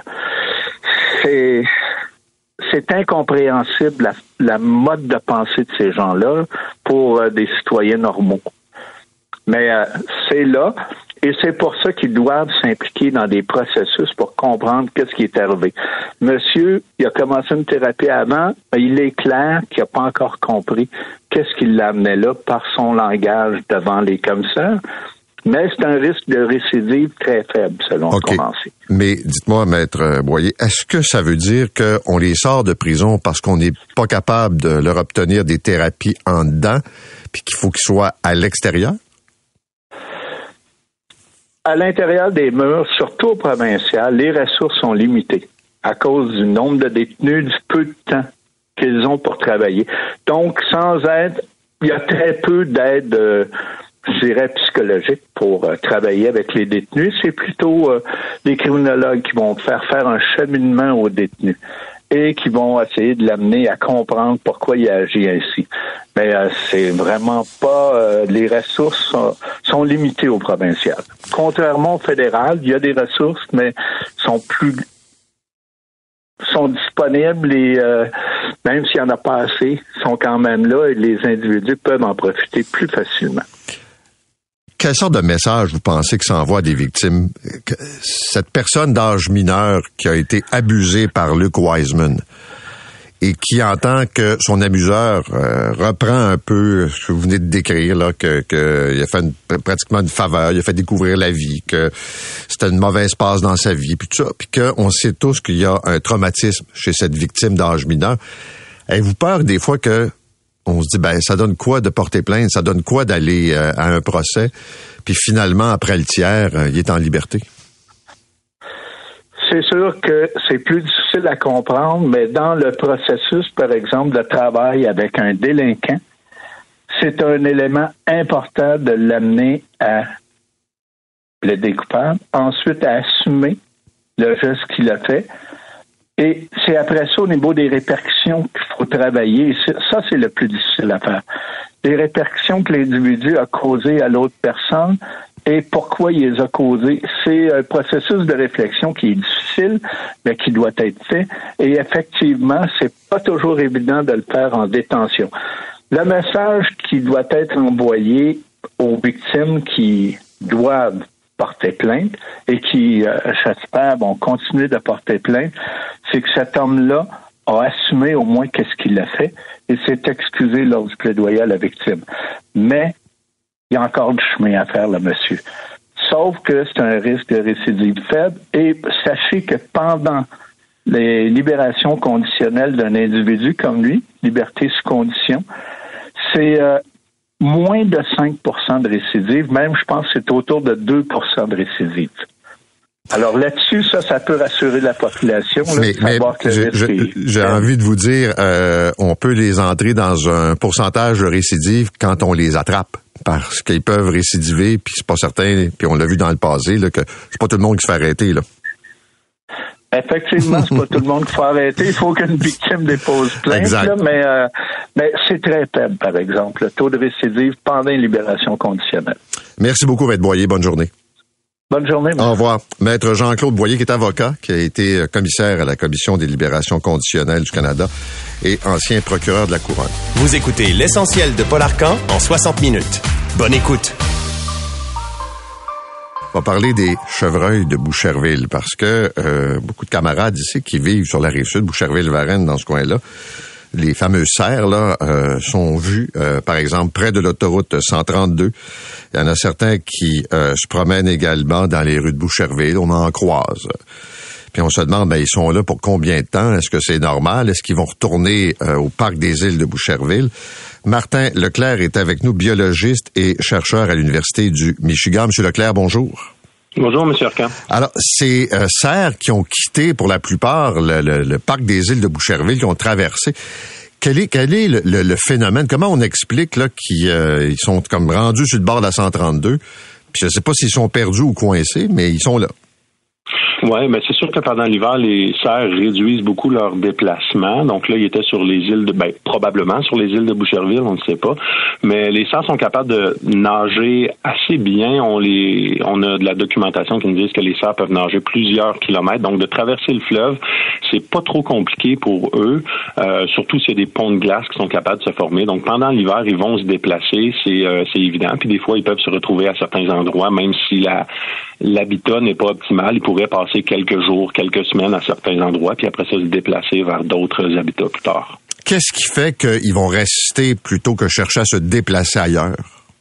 c'est c'est incompréhensible la, la mode de pensée de ces gens-là pour euh, des citoyens normaux. Mais euh, c'est là. Et c'est pour ça qu'ils doivent s'impliquer dans des processus pour comprendre qu'est-ce qui est arrivé. Monsieur, il a commencé une thérapie avant, mais il est clair qu'il n'a pas encore compris qu'est-ce qui l'amenait là par son langage devant les commissaires. Mais c'est un risque de récidive très faible, selon okay. ce qu'on en sait. Mais dites-moi, Maître Boyer, est-ce que ça veut dire qu'on les sort de prison parce qu'on n'est pas capable de leur obtenir des thérapies en dedans, puis qu'il faut qu'ils soient à l'extérieur? À l'intérieur des murs, surtout au provincial, les ressources sont limitées à cause du nombre de détenus, du peu de temps qu'ils ont pour travailler. Donc, sans aide, il y a très peu d'aide, euh, je dirais, psychologique pour euh, travailler avec les détenus. C'est plutôt euh, les criminologues qui vont faire faire un cheminement aux détenus. et qui vont essayer de l'amener à comprendre pourquoi il agit ainsi. Mais euh, c'est vraiment pas... Euh, les ressources sont, sont limitées au provincial. Contrairement au fédéral, il y a des ressources, mais sont plus... sont disponibles et euh, même s'il n'y en a pas assez, sont quand même là et les individus peuvent en profiter plus facilement. Quelle sorte de message vous pensez que ça envoie à des victimes? Cette personne d'âge mineur qui a été abusée par Luke Wiseman et qui entend que son abuseur euh, reprend un peu ce que vous venez de décrire, là, que, que il a fait une, pratiquement une faveur, il a fait découvrir la vie, que c'était une mauvaise passe dans sa vie, puis tout ça, puis qu'on sait tous qu'il y a un traumatisme chez cette victime d'âge mineur. Avez-vous peur des fois que on se dit, ben, ça donne quoi de porter plainte? Ça donne quoi d'aller euh, à un procès? Puis finalement, après le tiers, euh, il est en liberté. C'est sûr que c'est plus difficile à comprendre, mais dans le processus, par exemple, de travail avec un délinquant, c'est un élément important de l'amener à plaider coupable, ensuite à assumer le geste qu'il a fait. Et c'est après ça, au niveau des répercussions, qu'il faut travailler. Ça, c'est le plus difficile à faire. Les répercussions que l'individu a causées à l'autre personne et pourquoi il les a causées. C'est un processus de réflexion qui est difficile, mais qui doit être fait. Et effectivement, c'est pas toujours évident de le faire en détention. Le message qui doit être envoyé aux victimes qui doivent porter plainte et qui, euh, j'espère, vont continuer de porter plainte, c'est que cet homme-là a assumé au moins qu'est-ce qu'il a fait et s'est excusé lors du plaidoyer à la victime. Mais il y a encore du chemin à faire, là, monsieur. Sauf que c'est un risque de récidive faible et sachez que pendant les libérations conditionnelles d'un individu comme lui, liberté sous condition, c'est euh, moins de cinq pour cent de récidive, même je pense que c'est autour de deux pour cent de récidive. Alors là-dessus, ça, ça peut rassurer la population. Là, mais de savoir mais que je, je, est... j'ai envie de vous dire, euh, on peut les entrer dans un pourcentage de récidive quand on les attrape, parce qu'ils peuvent récidiver, puis c'est pas certain, puis on l'a vu dans le passé, là, que c'est pas tout le monde qui se fait arrêter, là. Effectivement, c'est pas tout le monde qu'il faut arrêter. Il faut qu'une victime dépose plainte, là, mais, euh, mais c'est très faible, par exemple, le taux de récidive pendant une libération conditionnelle. Merci beaucoup, Maître Boyer. Bonne journée. Bonne journée. Merci. Au revoir. Maître Jean-Claude Boyer, qui est avocat, qui a été commissaire à la Commission des libérations conditionnelles du Canada et ancien procureur de la Couronne. Vous écoutez l'essentiel de Paul Arcan en soixante minutes. Bonne écoute. On va parler des chevreuils de Boucherville parce que euh, beaucoup de camarades ici qui vivent sur la Rive-Sud, Boucherville-Varennes, dans ce coin-là, les fameuses serres là euh, sont vues, euh, par exemple, près de l'autoroute cent trente-deux. Il y en a certains qui euh, se promènent également dans les rues de Boucherville. On en croise. Puis on se demande, ben ils sont là pour combien de temps? Est-ce que c'est normal? Est-ce qu'ils vont retourner euh, au parc des îles de Boucherville? Martin Leclerc est avec nous, biologiste et chercheur à l'Université du Michigan. Monsieur Leclerc, bonjour. Bonjour, M. Arcan. Alors, ces euh, cerfs qui ont quitté pour la plupart le, le, le parc des îles de Boucherville, qui ont traversé, quel est, quel est le, le, le phénomène? Comment on explique là qu'ils euh, ils sont comme rendus sur le bord de la cent trente-deux? Puis je ne sais pas s'ils sont perdus ou coincés, mais ils sont là. Oui, mais c'est sûr que pendant l'hiver, les cerfs réduisent beaucoup leur déplacement. Donc là, ils étaient sur les îles de, ben, probablement sur les îles de Boucherville, on ne sait pas. Mais les cerfs sont capables de nager assez bien. On les, on a de la documentation qui nous dit que les cerfs peuvent nager plusieurs kilomètres. Donc de traverser le fleuve, c'est pas trop compliqué pour eux. Euh, surtout s'il y a des ponts de glace qui sont capables de se former. Donc pendant l'hiver, ils vont se déplacer, c'est, euh, c'est évident. Puis des fois, ils peuvent se retrouver à certains endroits, même si la, l'habitat n'est pas optimal. Ils pourraient passer quelques jours, quelques semaines à certains endroits, puis après ça, se déplacer vers d'autres habitats plus tard. Qu'est-ce qui fait qu'ils vont rester plutôt que chercher à se déplacer ailleurs?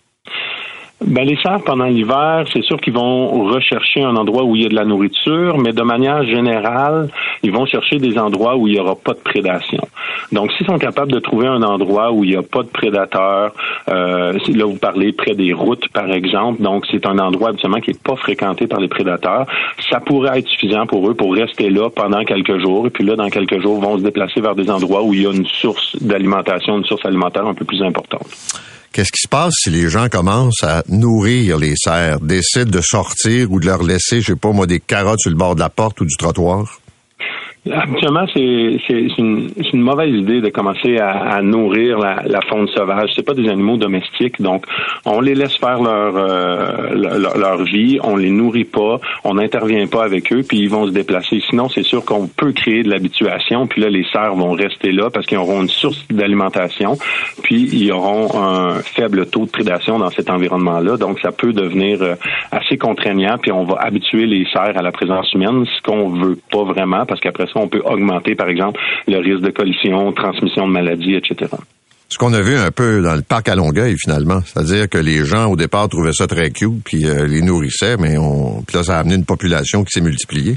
Ben, les cerfs, pendant l'hiver, c'est sûr qu'ils vont rechercher un endroit où il y a de la nourriture, mais de manière générale, ils vont chercher des endroits où il n'y aura pas de prédation. Donc, s'ils sont capables de trouver un endroit où il n'y a pas de prédateurs, euh, là, vous parlez près des routes, par exemple, donc c'est un endroit habituellement qui n'est pas fréquenté par les prédateurs, ça pourrait être suffisant pour eux pour rester là pendant quelques jours, et puis là, dans quelques jours, vont se déplacer vers des endroits où il y a une source d'alimentation, une source alimentaire un peu plus importante. Qu'est-ce qui se passe si les gens commencent à nourrir les cerfs, décident de sortir ou de leur laisser, je sais pas moi, des carottes sur le bord de la porte ou du trottoir? Habituellement, c'est, c'est, c'est, une, c'est une mauvaise idée de commencer à, à nourrir la, la faune sauvage. C'est pas des animaux domestiques, donc on les laisse faire leur, euh, leur leur vie, on les nourrit pas, on n'intervient pas avec eux, puis ils vont se déplacer. Sinon, c'est sûr qu'on peut créer de l'habituation, puis là, les cerfs vont rester là parce qu'ils auront une source d'alimentation, puis ils auront un faible taux de prédation dans cet environnement-là. Donc, ça peut devenir assez contraignant, puis on va habituer les cerfs à la présence humaine, ce qu'on veut pas vraiment, parce qu'après ça, on peut augmenter, par exemple, le risque de collision, transmission de maladies, et cetera. Ce qu'on a vu un peu dans le parc à Longueuil, finalement, c'est-à-dire que les gens, au départ, trouvaient ça très cute, puis euh, les nourrissaient, mais on, puis là, ça a amené une population qui s'est multipliée.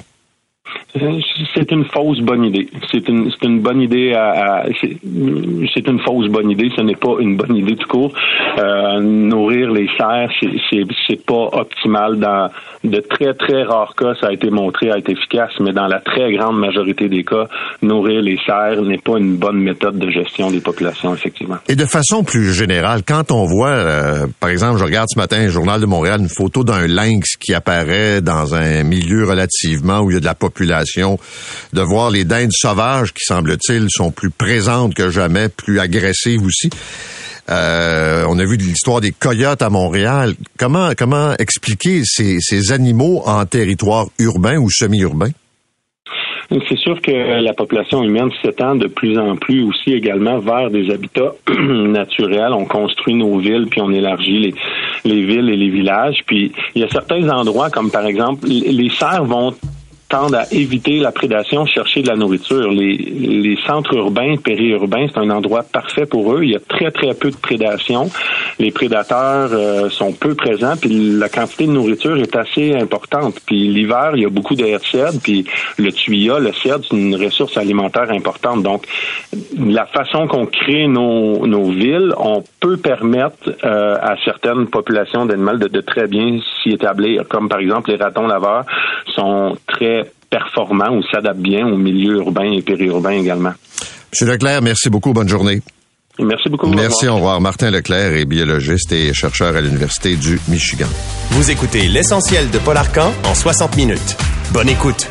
C'est une fausse bonne idée. C'est une, c'est une bonne idée à, à c'est, c'est une fausse bonne idée. Ce n'est pas une bonne idée tout court. Euh, nourrir les cerfs, c'est, c'est, c'est pas optimal. Dans de très, très rares cas, ça a été montré à être efficace, mais dans la très grande majorité des cas, nourrir les cerfs n'est pas une bonne méthode de gestion des populations, effectivement. Et de façon plus générale, quand on voit, euh, par exemple, je regarde ce matin, le Journal de Montréal, une photo d'un lynx qui apparaît dans un milieu relativement où il y a de la population, de voir les dindes sauvages qui, semble-t-il, sont plus présentes que jamais, plus agressives aussi. Euh, on a vu l'histoire des coyotes à Montréal. Comment comment expliquer ces, ces animaux en territoire urbain ou semi-urbain? C'est sûr que la population humaine s'étend de plus en plus aussi également vers des habitats naturels. On construit nos villes, puis on élargit les, les villes et les villages. Puis il y a certains endroits, comme par exemple, les cerfs vont tendent à éviter la prédation, chercher de la nourriture. Les, les centres urbains, périurbains, c'est un endroit parfait pour eux. Il y a très, très peu de prédation. Les prédateurs euh, sont peu présents, puis la quantité de nourriture est assez importante. Puis l'hiver, il y a beaucoup de haies de cèdre, puis le tuya, le cèdre, c'est une ressource alimentaire importante. Donc, la façon qu'on crée nos, nos villes, on peut permettre euh, à certaines populations d'animaux de, de très bien s'y établir, comme par exemple les ratons laveurs sont très performants ou s'adaptent bien au milieu urbain et périurbain également. Monsieur Leclerc, merci beaucoup. Bonne journée. Merci beaucoup. Merci, au revoir. Martin Leclerc est biologiste et chercheur à l'Université du Michigan. Vous écoutez l'essentiel de Paul Arcan en soixante minutes. Bonne écoute.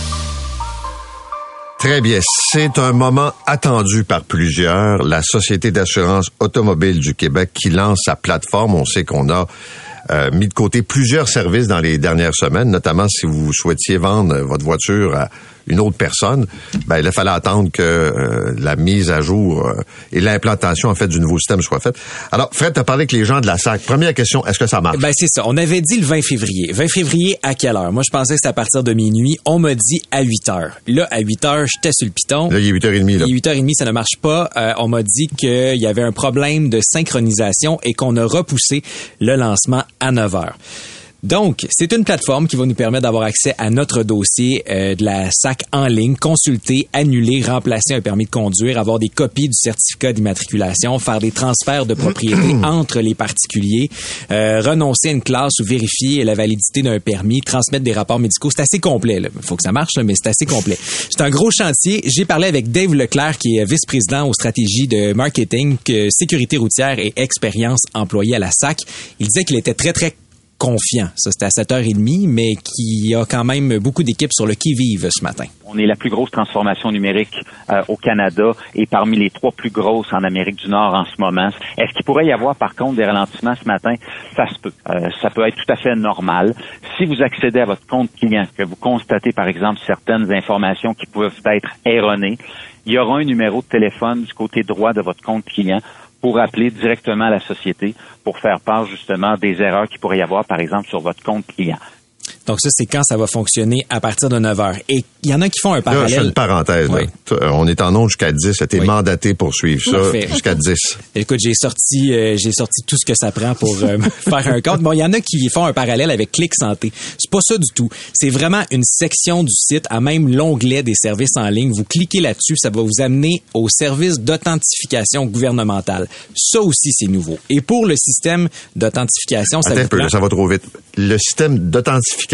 Très bien. C'est un moment attendu par plusieurs. La Société d'assurance automobile du Québec qui lance sa plateforme. On sait qu'on a Euh, mis de côté plusieurs services dans les dernières semaines, notamment si vous souhaitiez vendre votre voiture à une autre personne, ben il fallait attendre que euh, la mise à jour euh, et l'implantation en fait du nouveau système soit faite. Alors, Fred, tu as parlé avec les gens de la S A C. Première question, est-ce que ça marche? Ben c'est ça. On avait dit le vingt février. vingt février à quelle heure? Moi, je pensais que c'était à partir de minuit. On m'a dit à huit heures. Là, à huit heures, j'étais sur le piton. Là, il est huit heures trente. Là. Il est huit heures trente, ça ne marche pas. Euh, on m'a dit qu'il y avait un problème de synchronisation et qu'on a repoussé le lancement à neuf heures. Donc, c'est une plateforme qui va nous permettre d'avoir accès à notre dossier euh, de la S A C en ligne, consulter, annuler, remplacer un permis de conduire, avoir des copies du certificat d'immatriculation, faire des transferts de propriété entre les particuliers, euh, renoncer à une classe ou vérifier la validité d'un permis, transmettre des rapports médicaux. C'est assez complet. Il faut que ça marche, là, mais c'est assez complet. C'est un gros chantier. J'ai parlé avec Dave Leclerc, qui est vice-président aux stratégies de marketing, que sécurité routière et expérience employée à la S A C. Il disait qu'il était très, très confiant. Ça, c'était à sept heures trente, mais qui a quand même beaucoup d'équipes sur le qui-vive ce matin. On est la plus grosse transformation numérique euh, au Canada et parmi les trois plus grosses en Amérique du Nord en ce moment. Est-ce qu'il pourrait y avoir, par contre, des ralentissements ce matin? Ça se peut. Euh, ça peut être tout à fait normal. Si vous accédez à votre compte client, que vous constatez, par exemple, certaines informations qui peuvent être erronées, il y aura un numéro de téléphone du côté droit de votre compte client pour appeler directement à la société pour faire part justement des erreurs qu'il pourrait y avoir, par exemple, sur votre compte client. Donc ça, c'est quand ça va fonctionner à partir de neuf heures. Et il y en a qui font un parallèle. Là, je fais une parenthèse. Oui. Là. On est en ondes jusqu'à dix. C'était oui. mandaté pour suivre ça Parfait. Jusqu'à dix. Écoute, j'ai sorti euh, j'ai sorti tout ce que ça prend pour euh, faire un compte. Bon, il y en a qui font un parallèle avec Clic Santé. C'est pas ça du tout. C'est vraiment une section du site, à même l'onglet des services en ligne. Vous cliquez là-dessus, ça va vous amener au service d'authentification gouvernementale. Ça aussi, c'est nouveau. Et pour le système d'authentification, ça Attends vous un peu, prend... là, ça va trop vite. Le système d'authentification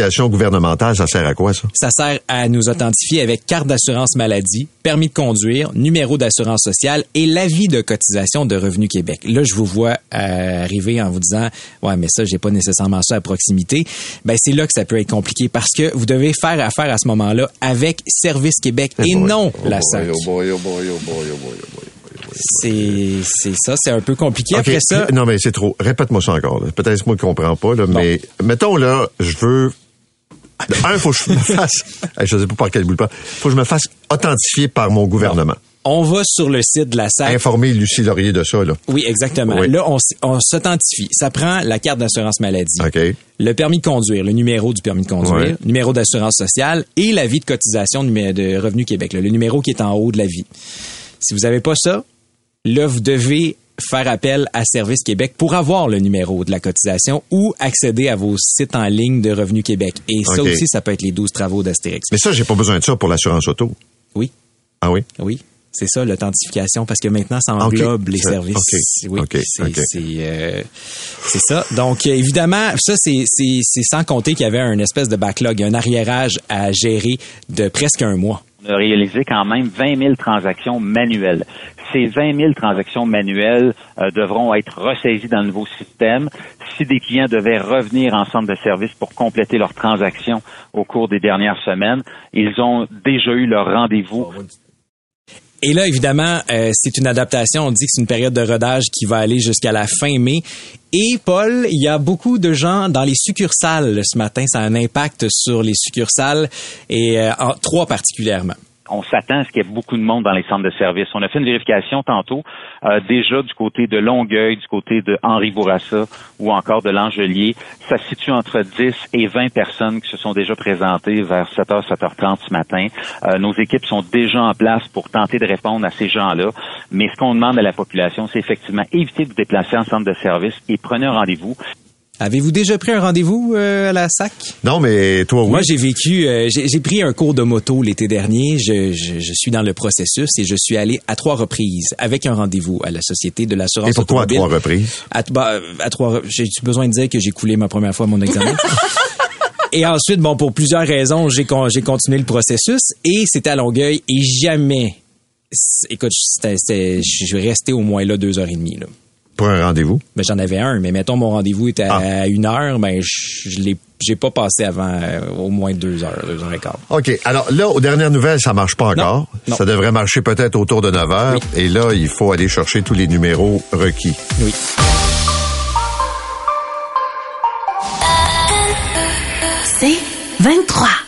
l'authentification gouvernementale, ça sert à quoi, ça? Ça sert à nous authentifier avec carte d'assurance maladie, permis de conduire, numéro d'assurance sociale et l'avis de cotisation de Revenu Québec. Là, je vous vois euh, arriver en vous disant « Ouais, mais ça, j'ai pas nécessairement ça à proximité. » Ben, c'est là que ça peut être compliqué parce que vous devez faire affaire à ce moment-là avec Service Québec et, et boy, non oh la S A C. Oh boy, oh boy, oh boy, oh boy, oh boy. C'est, c'est ça, c'est un peu compliqué. Okay. Après ça. Non, mais c'est trop. Répète-moi ça encore. Là. Peut-être moi qui comprends pas, là, bon. Mais mettons, là, je veux. Un, faut que je me fasse. Je sais pas par quel bout de pas. Faut que je me fasse authentifier par mon gouvernement. Bon. On va sur le site de la S A C. Informer Lucie Laurier de ça, là. Oui, exactement. Oui. Là, on, on s'authentifie. Ça prend la carte d'assurance maladie. OK. Le permis de conduire, le numéro du permis de conduire, ouais. Numéro d'assurance sociale et l'avis de cotisation de Revenu Québec, là, le numéro qui est en haut de l'avis. Si vous avez pas ça, là, vous devez faire appel à Service Québec pour avoir le numéro de la cotisation ou accéder à vos sites en ligne de Revenu Québec. Et ça okay. aussi, ça peut être les douze travaux d'Astérix. Mais ça, j'ai pas besoin de ça pour l'assurance auto. Oui. Ah oui? Oui. C'est ça, l'authentification, parce que maintenant, ça englobe okay. les ça, services. Okay. Oui, okay. c'est, okay. c'est, euh, c'est ça. Donc, évidemment, ça, c'est, c'est, c'est sans compter qu'il y avait un espèce de backlog, un arriérage à gérer de presque un mois. On a réalisé quand même vingt mille transactions manuelles. Ces vingt mille transactions manuelles euh, devront être ressaisies dans le nouveau système. Si des clients devaient revenir en centre de service pour compléter leurs transactions au cours des dernières semaines, ils ont déjà eu leur rendez-vous. Et là, évidemment, euh, c'est une adaptation. On dit que c'est une période de rodage qui va aller jusqu'à la fin mai. Et Paul, il y a beaucoup de gens dans les succursales ce matin. Ça a un impact sur les succursales et euh, en, trois particulièrement. On s'attend à ce qu'il y ait beaucoup de monde dans les centres de service. On a fait une vérification tantôt, euh, déjà du côté de Longueuil, du côté de Henri Bourassa ou encore de l'Angelier. Ça se situe entre dix et vingt personnes qui se sont déjà présentées vers sept heures, sept heures trente ce matin. Euh, nos équipes sont déjà en place pour tenter de répondre à ces gens-là. Mais ce qu'on demande à la population, c'est effectivement éviter de vous déplacer en centre de service et prenez un rendez-vous. Avez-vous déjà pris un rendez-vous euh, à la S A C? Non, mais toi, oui. Moi, j'ai vécu, euh, j'ai, j'ai pris un cours de moto l'été dernier. Je, je, je suis dans le processus et je suis allé à trois reprises avec un rendez-vous à la Société de l'assurance automobile. Et pourquoi automobile. à trois reprises? À, bah, à trois, j'ai besoin de dire que j'ai coulé ma première fois mon examen. Et ensuite, bon, pour plusieurs raisons, j'ai, j'ai continué le processus et c'était à Longueuil et jamais, écoute, c'était, c'était, je suis resté au moins là deux heures et demie, là. Pour un rendez-vous? Ben, j'en avais un, mais mettons mon rendez-vous était à, ah. à une heure, ben je, je l'ai j'ai pas passé avant euh, au moins deux heures, deux heures et quart. OK. Alors là, aux dernières nouvelles, ça marche pas encore. Non, non. Ça devrait marcher peut-être autour de neuf heures. Oui. Et là, il faut aller chercher tous les numéros requis. Oui. C'est vingt-trois.